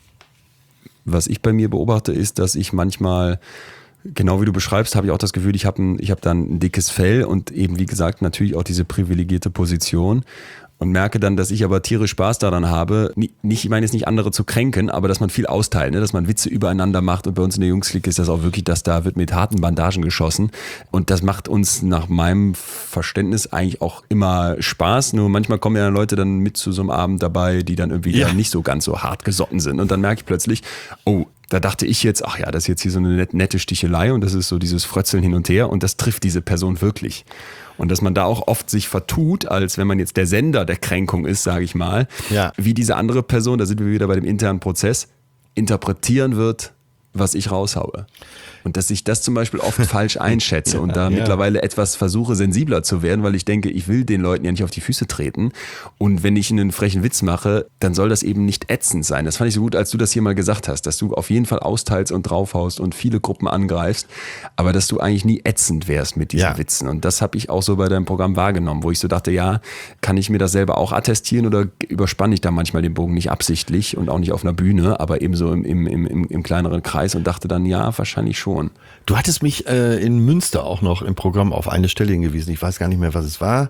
Was ich bei mir beobachte, ist, dass ich manchmal, genau wie du beschreibst, habe ich auch das Gefühl, ich habe dann ein dickes Fell und eben, wie gesagt, natürlich auch diese privilegierte Position. Und merke dann, dass ich aber tierisch Spaß daran habe, ich meine jetzt nicht andere zu kränken, aber dass man viel austeilt, ne? Dass man Witze übereinander macht. Und bei uns in der Jungs-Clique ist das auch wirklich, dass da wird mit harten Bandagen geschossen. Und das macht uns nach meinem Verständnis eigentlich auch immer Spaß. Nur manchmal kommen ja Leute dann mit zu so einem Abend dabei, die dann irgendwie dann nicht so ganz so hart gesotten sind. Und dann merke ich plötzlich, oh, da dachte ich jetzt, ach ja, das ist jetzt hier so eine nette Stichelei und das ist so dieses Frötzeln hin und her und das trifft diese Person wirklich. Und dass man da auch oft sich vertut, als wenn man jetzt der Sender der Kränkung ist, sage ich mal, wie diese andere Person, da sind wir wieder bei dem internen Prozess, interpretieren wird, was ich raushaue. Und dass ich das zum Beispiel oft falsch einschätze und da mittlerweile etwas versuche, sensibler zu werden, weil ich denke, ich will den Leuten ja nicht auf die Füße treten. Und wenn ich einen frechen Witz mache, dann soll das eben nicht ätzend sein. Das fand ich so gut, als du das hier mal gesagt hast, dass du auf jeden Fall austeilst und draufhaust und viele Gruppen angreifst, aber dass du eigentlich nie ätzend wärst mit diesen Witzen. Und das habe ich auch so bei deinem Programm wahrgenommen, wo ich so dachte, ja, kann ich mir das selber auch attestieren oder überspanne ich da manchmal den Bogen nicht absichtlich und auch nicht auf einer Bühne, aber eben so im kleineren Kreis und dachte dann, ja, wahrscheinlich schon. Du hattest mich in Münster auch noch im Programm auf eine Stelle hingewiesen. Ich weiß gar nicht mehr, was es war,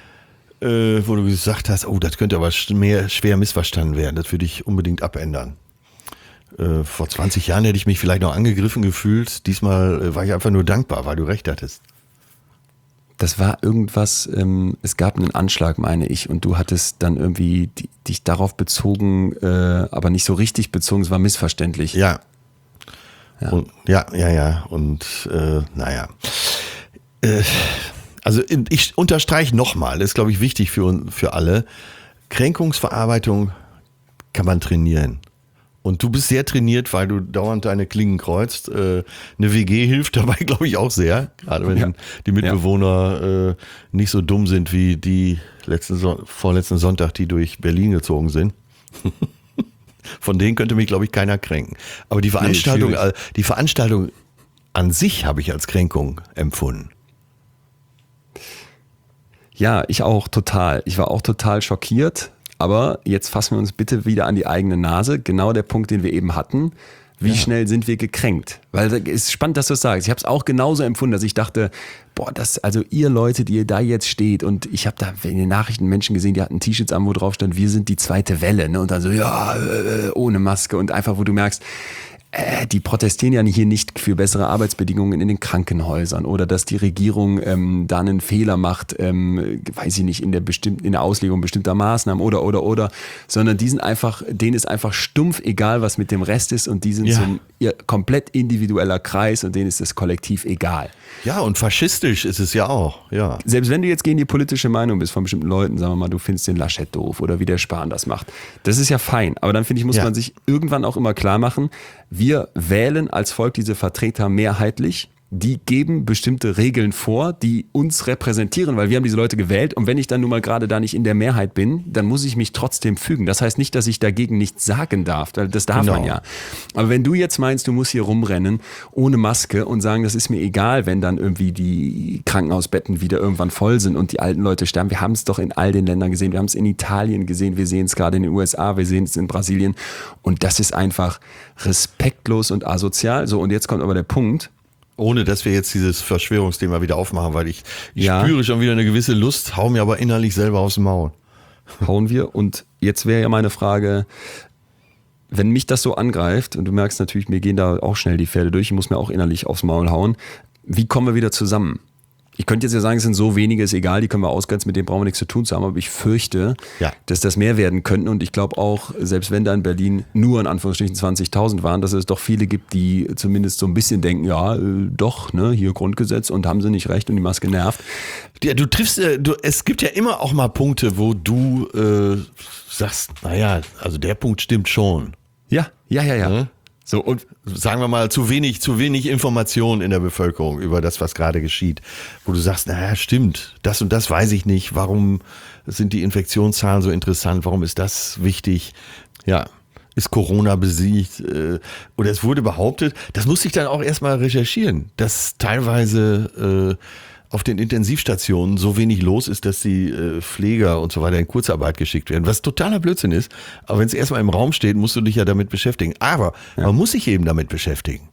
wo du gesagt hast, oh, das könnte aber schwer missverstanden werden. Das würde ich unbedingt abändern. Vor 20 Jahren hätte ich mich vielleicht noch angegriffen gefühlt. Diesmal war ich einfach nur dankbar, weil du recht hattest. Das war irgendwas, es gab einen Anschlag, meine ich, und du hattest dann irgendwie dich darauf bezogen, aber nicht so richtig bezogen, es war missverständlich. Ja. Und, und naja. Also ich unterstreiche nochmal, das ist, glaube ich, wichtig für alle. Kränkungsverarbeitung kann man trainieren. Und du bist sehr trainiert, weil du dauernd deine Klingen kreuzt. Eine WG hilft dabei, glaube ich, auch sehr. Gerade wenn die Mitbewohner nicht so dumm sind wie die vorletzten Sonntag, die durch Berlin gezogen sind. Von denen könnte mich, glaube ich, keiner kränken. Aber die Veranstaltung an sich habe ich als Kränkung empfunden. Ja, ich auch total. Ich war auch total schockiert. Aber jetzt fassen wir uns bitte wieder an die eigene Nase. Genau der Punkt, den wir eben hatten. Wie schnell sind wir gekränkt? Weil es ist spannend, dass du es sagst. Ich habe es auch genauso empfunden, dass ich dachte, also ihr Leute, die ihr da jetzt steht, und ich habe da in den Nachrichten Menschen gesehen, die hatten T-Shirts an, wo drauf stand, wir sind die zweite Welle, ne? Und dann so, ohne Maske und einfach, wo du merkst, die protestieren ja hier nicht für bessere Arbeitsbedingungen in den Krankenhäusern oder dass die Regierung da einen Fehler macht, weiß ich nicht, in der Auslegung bestimmter Maßnahmen oder, sondern denen ist einfach stumpf egal, was mit dem Rest ist und die sind so ihr komplett individueller Kreis und denen ist das Kollektiv egal. Ja, und faschistisch ist es ja auch, ja. Selbst wenn du jetzt gegen die politische Meinung bist von bestimmten Leuten, sagen wir mal, du findest den Laschet doof oder wie der Spahn das macht, das ist ja fein, aber dann finde ich, muss man sich irgendwann auch immer klar machen, wir wählen als Volk diese Vertreter mehrheitlich, die geben bestimmte Regeln vor, die uns repräsentieren, weil wir haben diese Leute gewählt und wenn ich dann nun mal gerade da nicht in der Mehrheit bin, dann muss ich mich trotzdem fügen. Das heißt nicht, dass ich dagegen nichts sagen darf, weil das darf man ja. Aber wenn du jetzt meinst, du musst hier rumrennen ohne Maske und sagen, das ist mir egal, wenn dann irgendwie die Krankenhausbetten wieder irgendwann voll sind und die alten Leute sterben. Wir haben es doch in all den Ländern gesehen, wir haben es in Italien gesehen, wir sehen es gerade in den USA, wir sehen es in Brasilien und das ist einfach respektlos und asozial. So, und jetzt kommt aber der Punkt, ohne dass wir jetzt dieses Verschwörungsthema wieder aufmachen, weil ich spüre schon wieder eine gewisse Lust, hau mir aber innerlich selber aus dem Maul. Hauen wir. Und jetzt wäre ja meine Frage, wenn mich das so angreift, und du merkst natürlich, mir gehen da auch schnell die Pferde durch, ich muss mir auch innerlich aufs Maul hauen, wie kommen wir wieder zusammen? Ich könnte jetzt ja sagen, es sind so wenige, ist egal, die können wir ausgrenzen, mit denen brauchen wir nichts zu tun zu haben, aber ich fürchte, dass das mehr werden könnten und ich glaube auch, selbst wenn da in Berlin nur in Anführungsstrichen 20.000 waren, dass es doch viele gibt, die zumindest so ein bisschen denken, doch, ne, hier Grundgesetz und haben sie nicht recht und die Maske nervt. Ja, es gibt ja immer auch mal Punkte, wo du sagst, naja, also der Punkt stimmt schon. Ja. Hm? So, und sagen wir mal, zu wenig Information in der Bevölkerung über das, was gerade geschieht, wo du sagst, naja, stimmt, das und das weiß ich nicht, warum sind die Infektionszahlen so interessant, warum ist das wichtig, ja, ist Corona besiegt oder es wurde behauptet, das musste ich dann auch erstmal recherchieren, dass teilweise auf den Intensivstationen so wenig los ist, dass die Pfleger und so weiter in Kurzarbeit geschickt werden, was totaler Blödsinn ist. Aber wenn es erstmal im Raum steht, musst du dich ja damit beschäftigen. Aber man muss sich eben damit beschäftigen.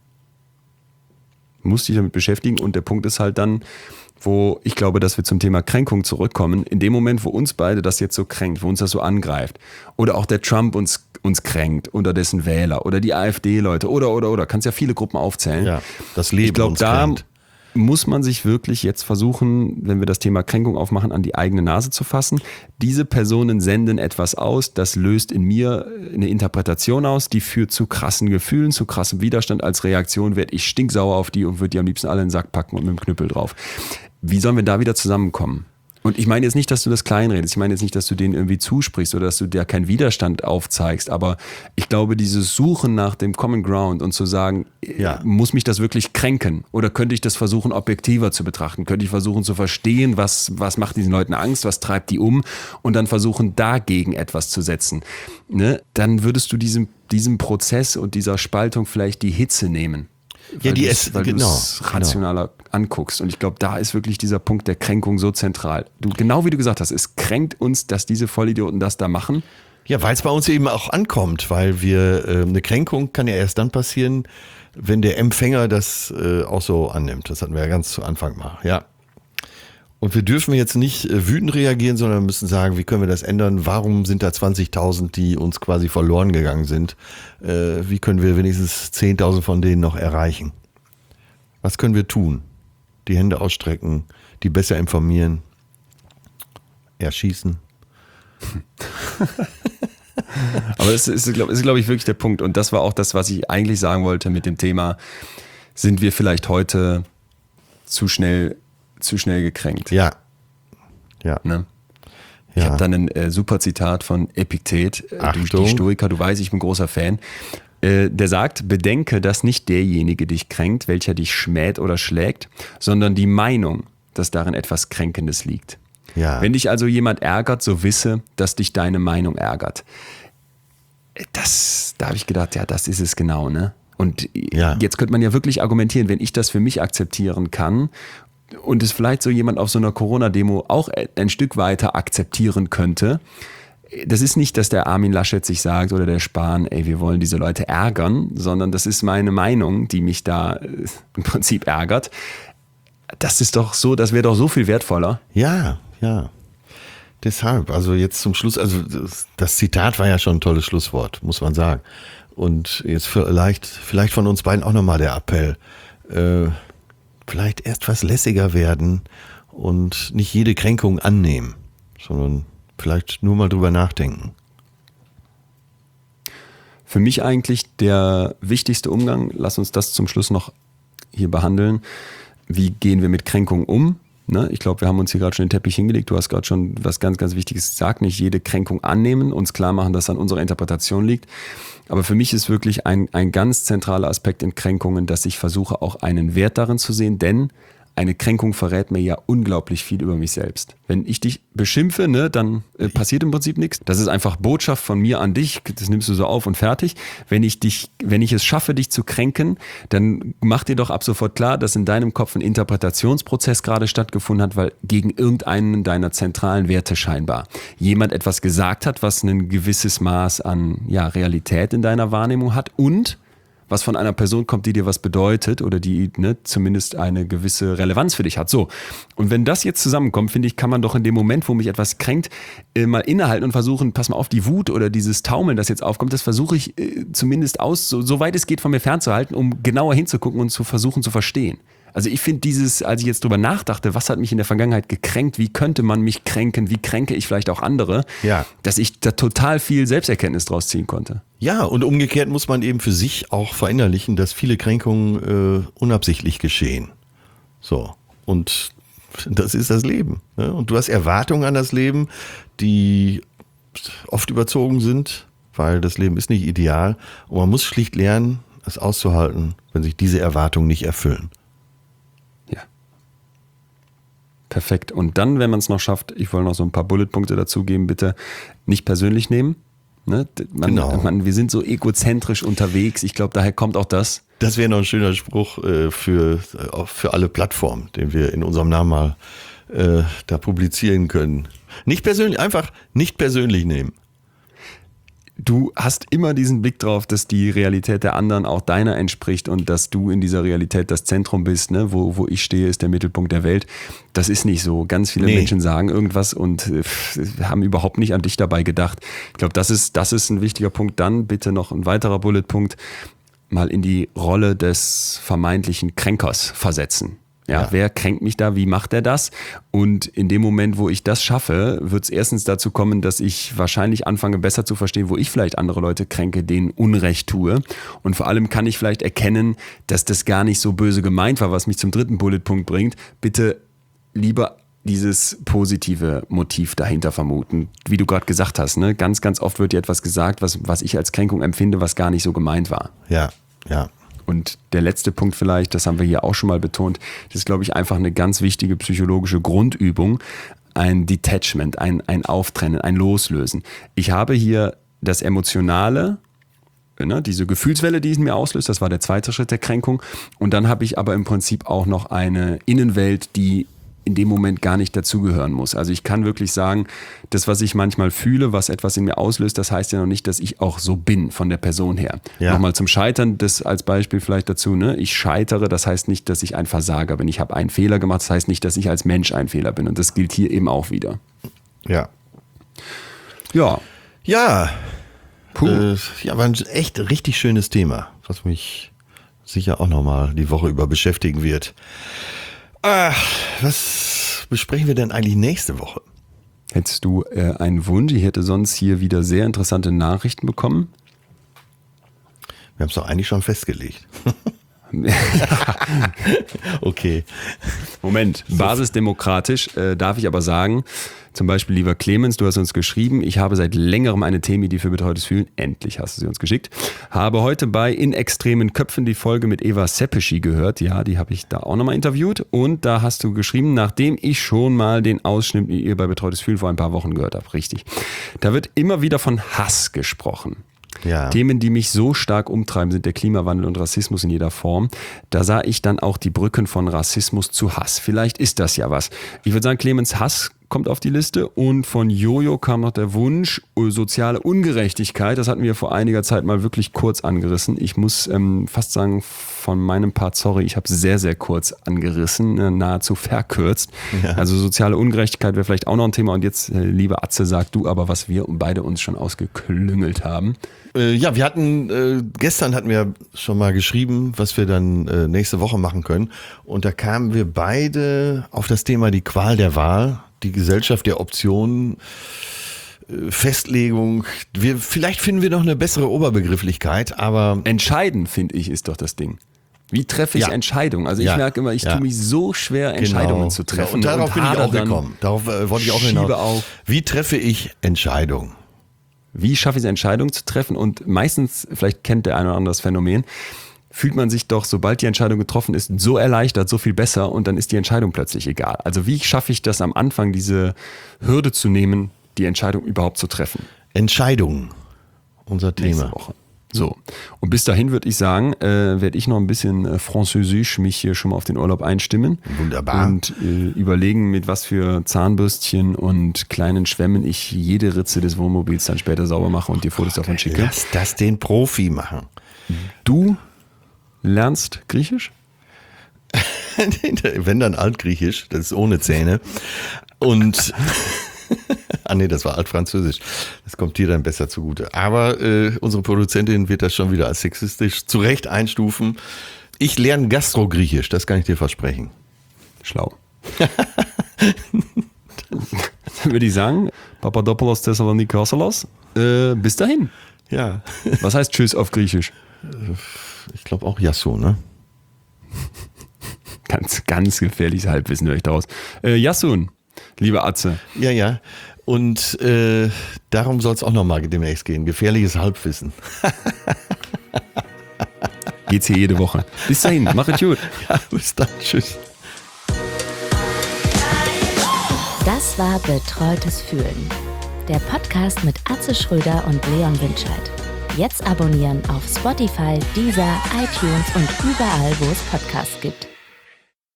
Muss dich damit beschäftigen und der Punkt ist halt dann, wo ich glaube, dass wir zum Thema Kränkung zurückkommen, in dem Moment, wo uns beide das jetzt so kränkt, wo uns das so angreift oder auch der Trump uns kränkt oder dessen Wähler oder die AfD-Leute oder, kannst ja viele Gruppen aufzählen. Ja, das Leben ich glaube, uns da kränkt. Muss man sich wirklich jetzt versuchen, wenn wir das Thema Kränkung aufmachen, an die eigene Nase zu fassen. Diese Personen senden etwas aus, das löst in mir eine Interpretation aus, die führt zu krassen Gefühlen, zu krassem Widerstand. Als Reaktion werde ich stinksauer auf die und würde die am liebsten alle in den Sack packen und mit dem Knüppel drauf. Wie sollen wir da wieder zusammenkommen? Und ich meine jetzt nicht, dass du das kleinredest, ich meine jetzt nicht, dass du denen irgendwie zusprichst oder dass du dir keinen Widerstand aufzeigst, aber ich glaube, dieses Suchen nach dem Common Ground und zu sagen, muss mich das wirklich kränken oder könnte ich das versuchen, objektiver zu betrachten, könnte ich versuchen zu verstehen, was macht diesen Leuten Angst, was treibt die um und dann versuchen, dagegen etwas zu setzen. Ne? Dann würdest du diesem Prozess und dieser Spaltung vielleicht die Hitze nehmen. Weil du es rationaler anguckst. Und ich glaube, da ist wirklich dieser Punkt der Kränkung so zentral. Genau wie du gesagt hast, es kränkt uns, dass diese Vollidioten das da machen. Ja, weil es bei uns eben auch ankommt, weil wir eine Kränkung kann ja erst dann passieren, wenn der Empfänger das auch so annimmt. Das hatten wir ja ganz zu Anfang mal, ja. Und wir dürfen jetzt nicht wütend reagieren, sondern müssen sagen, wie können wir das ändern? Warum sind da 20.000, die uns quasi verloren gegangen sind? Wie können wir wenigstens 10.000 von denen noch erreichen? Was können wir tun? Die Hände ausstrecken, die besser informieren, erschießen. Aber es ist, glaube ich, wirklich der Punkt. Und das war auch das, was ich eigentlich sagen wollte mit dem Thema, sind wir vielleicht heute zu schnell gekränkt. Ja. Ne? Ich habe dann ein super Zitat von Epiktet, die Stoiker, du weißt, ich bin großer Fan. Der sagt, bedenke, dass nicht derjenige dich kränkt, welcher dich schmäht oder schlägt, sondern die Meinung, dass darin etwas Kränkendes liegt. Ja. Wenn dich also jemand ärgert, so wisse, dass dich deine Meinung ärgert. Da habe ich gedacht, ja, das ist es genau, ne? Und jetzt könnte man ja wirklich argumentieren, wenn ich das für mich akzeptieren kann und es vielleicht so jemand auf so einer Corona-Demo auch ein Stück weiter akzeptieren könnte. Das ist nicht, dass der Armin Laschet sich sagt oder der Spahn, wir wollen diese Leute ärgern, sondern das ist meine Meinung, die mich da im Prinzip ärgert. Das ist doch so, das wäre doch so viel wertvoller. Ja. Deshalb, also jetzt zum Schluss, also das Zitat war ja schon ein tolles Schlusswort, muss man sagen. Und jetzt vielleicht von uns beiden auch nochmal der Appell, vielleicht erst was lässiger werden und nicht jede Kränkung annehmen, sondern vielleicht nur mal drüber nachdenken. Für mich eigentlich der wichtigste Umgang, lass uns das zum Schluss noch hier behandeln. Wie gehen wir mit Kränkung um? Ne? Ich glaube, wir haben uns hier gerade schon den Teppich hingelegt. Du hast gerade schon was ganz, ganz Wichtiges gesagt. Nicht jede Kränkung annehmen, uns klar machen, dass es an unserer Interpretation liegt. Aber für mich ist wirklich ein ganz zentraler Aspekt in Kränkungen, dass ich versuche, auch einen Wert darin zu sehen, denn eine Kränkung verrät mir ja unglaublich viel über mich selbst. Wenn ich dich beschimpfe, ne, dann passiert im Prinzip nichts. Das ist einfach Botschaft von mir an dich. Das nimmst du so auf und fertig. Wenn ich es schaffe, dich zu kränken, dann mach dir doch ab sofort klar, dass in deinem Kopf ein Interpretationsprozess gerade stattgefunden hat, weil gegen irgendeinen deiner zentralen Werte scheinbar jemand etwas gesagt hat, was ein gewisses Maß an Realität in deiner Wahrnehmung hat und was von einer Person kommt, die dir was bedeutet oder die zumindest eine gewisse Relevanz für dich hat. So. Und wenn das jetzt zusammenkommt, finde ich, kann man doch in dem Moment, wo mich etwas kränkt, mal innehalten und versuchen, pass mal auf, die Wut oder dieses Taumeln, das jetzt aufkommt, das versuche ich zumindest so weit es geht von mir fernzuhalten, um genauer hinzugucken und zu versuchen zu verstehen. Also ich finde als ich jetzt drüber nachdachte, was hat mich in der Vergangenheit gekränkt, wie könnte man mich kränken, wie kränke ich vielleicht auch andere, dass ich da total viel Selbsterkenntnis draus ziehen konnte. Ja, und umgekehrt muss man eben für sich auch verinnerlichen, dass viele Kränkungen unabsichtlich geschehen. So, und das ist das Leben. Ne? Und du hast Erwartungen an das Leben, die oft überzogen sind, weil das Leben ist nicht ideal. Und man muss schlicht lernen, es auszuhalten, wenn sich diese Erwartungen nicht erfüllen. Ja. Perfekt. Und dann, wenn man es noch schafft, ich wollte noch so ein paar Bulletpunkte dazugeben, bitte nicht persönlich nehmen. Ne? Wir sind so egozentrisch unterwegs. Ich glaube, daher kommt auch das. Das wäre noch ein schöner Spruch für alle Plattformen, den wir in unserem Namen mal da publizieren können. Einfach nicht persönlich nehmen. Du hast immer diesen Blick drauf, dass die Realität der anderen auch deiner entspricht und dass du in dieser Realität das Zentrum bist, ne? Wo ich stehe, ist der Mittelpunkt der Welt. Das ist nicht so. Ganz viele Menschen sagen irgendwas und haben überhaupt nicht an dich dabei gedacht. Ich glaube, das ist ein wichtiger Punkt. Dann bitte noch ein weiterer Bulletpunkt, mal in die Rolle des vermeintlichen Kränkers versetzen. Ja, wer kränkt mich da? Wie macht er das? Und in dem Moment, wo ich das schaffe, wird es erstens dazu kommen, dass ich wahrscheinlich anfange, besser zu verstehen, wo ich vielleicht andere Leute kränke, denen Unrecht tue. Und vor allem kann ich vielleicht erkennen, dass das gar nicht so böse gemeint war, was mich zum dritten Bulletpunkt bringt. Bitte lieber dieses positive Motiv dahinter vermuten. Wie du gerade gesagt hast, ne? Ganz, ganz oft wird dir etwas gesagt, was ich als Kränkung empfinde, was gar nicht so gemeint war. Ja. Und der letzte Punkt vielleicht, das haben wir hier auch schon mal betont, das ist, glaube ich, einfach eine ganz wichtige psychologische Grundübung, ein Detachment, ein Auftrennen, ein Loslösen. Ich habe hier das Emotionale, ne, diese Gefühlswelle, die es mir auslöst, das war der zweite Schritt der Kränkung. Und dann habe ich aber im Prinzip auch noch eine Innenwelt, die in dem Moment gar nicht dazugehören muss. Also ich kann wirklich sagen, das, was ich manchmal fühle, was etwas in mir auslöst, das heißt ja noch nicht, dass ich auch so bin von der Person her. Ja. Nochmal zum Scheitern, das als Beispiel vielleicht dazu, ne? Ich scheitere, das heißt nicht, dass ich ein Versager bin. Ich habe einen Fehler gemacht, das heißt nicht, dass ich als Mensch ein Fehler bin. Und das gilt hier eben auch wieder. Ja. War ein echt richtig schönes Thema, was mich sicher auch nochmal die Woche über beschäftigen wird. Was besprechen wir denn eigentlich nächste Woche? Hättest du einen Wunsch? Ich hätte sonst hier wieder sehr interessante Nachrichten bekommen. Wir haben es doch eigentlich schon festgelegt. Okay. Moment, basisdemokratisch darf ich aber sagen, zum Beispiel, lieber Clemens, du hast uns geschrieben, ich habe seit längerem eine Themenidee für Betreutes Fühlen, endlich hast du sie uns geschickt, habe heute bei In extremen Köpfen die Folge mit Eva Seppeschi gehört, ja, die habe ich da auch nochmal interviewt und da hast du geschrieben, nachdem ich schon mal den Ausschnitt mit ihr bei Betreutes Fühlen vor ein paar Wochen gehört habe, richtig. Da wird immer wieder von Hass gesprochen. Ja. Themen, die mich so stark umtreiben, sind der Klimawandel und Rassismus in jeder Form. Da sah ich dann auch die Brücken von Rassismus zu Hass. Vielleicht ist das ja was. Ich würde sagen, Clemens, Hass kommt auf die Liste und von Jojo kam noch der Wunsch, soziale Ungerechtigkeit. Das hatten wir vor einiger Zeit mal wirklich kurz angerissen. Ich muss fast sagen, von meinem Part, sorry, ich habe sehr, sehr kurz angerissen, nahezu verkürzt. Ja. Also soziale Ungerechtigkeit wäre vielleicht auch noch ein Thema. Und jetzt, liebe Atze, sag du aber, was wir beide uns schon ausgeklüngelt haben. Ja, wir hatten, gestern hatten wir schon mal geschrieben, was wir dann nächste Woche machen können. Und da kamen wir beide auf das Thema die Qual der Wahl, die Gesellschaft der Optionen, Festlegung. Vielleicht finden wir noch eine bessere Oberbegrifflichkeit, aber... Entscheiden, finde ich, ist doch das Ding. Wie treffe ich Entscheidungen? Also ich merke immer, ich tue mich so schwer, Entscheidungen zu treffen. Und darauf bin ich auch gekommen. Darauf wollte ich auch hinaus. Wie treffe ich Entscheidungen? Wie schaffe ich es, Entscheidungen zu treffen? Und meistens, vielleicht kennt der eine oder andere das Phänomen, fühlt man sich doch, sobald die Entscheidung getroffen ist, so erleichtert, so viel besser und dann ist die Entscheidung plötzlich egal. Also wie schaffe ich das am Anfang, diese Hürde zu nehmen, die Entscheidung überhaupt zu treffen? Entscheidungen, unser Thema. Nächste Woche. So, und bis dahin würde ich sagen, werde ich noch ein bisschen französisch mich hier schon mal auf den Urlaub einstimmen. Wunderbar. Und überlegen, mit was für Zahnbürstchen und kleinen Schwämmen ich jede Ritze des Wohnmobils dann später sauber mache und dir Fotos davon schicke. Lass das den Profi machen. Du lernst Griechisch? Wenn dann Altgriechisch, das ist ohne Zähne. Und nee, das war Altfranzösisch. Das kommt dir dann besser zugute. Aber unsere Produzentin wird das schon wieder als sexistisch zu Recht einstufen. Ich lerne Gastro-Griechisch, das kann ich dir versprechen. Schlau. Dann würde ich sagen, Papadopoulos Thessalonikaos, bis dahin. Ja. Was heißt Tschüss auf Griechisch? Ich glaube auch Yasso, ne? Ganz, ganz gefährliches Halbwissen höre ich daraus. Yassun, liebe Atze. Ja. Und darum soll es auch nochmal demnächst gehen. Gefährliches Halbwissen. Geht's hier jede Woche. Bis dahin, mach es gut. Ja, bis dann. Tschüss. Das war Betreutes Fühlen. Der Podcast mit Atze Schröder und Leon Windscheid. Jetzt abonnieren auf Spotify, Deezer, iTunes und überall, wo es Podcasts gibt.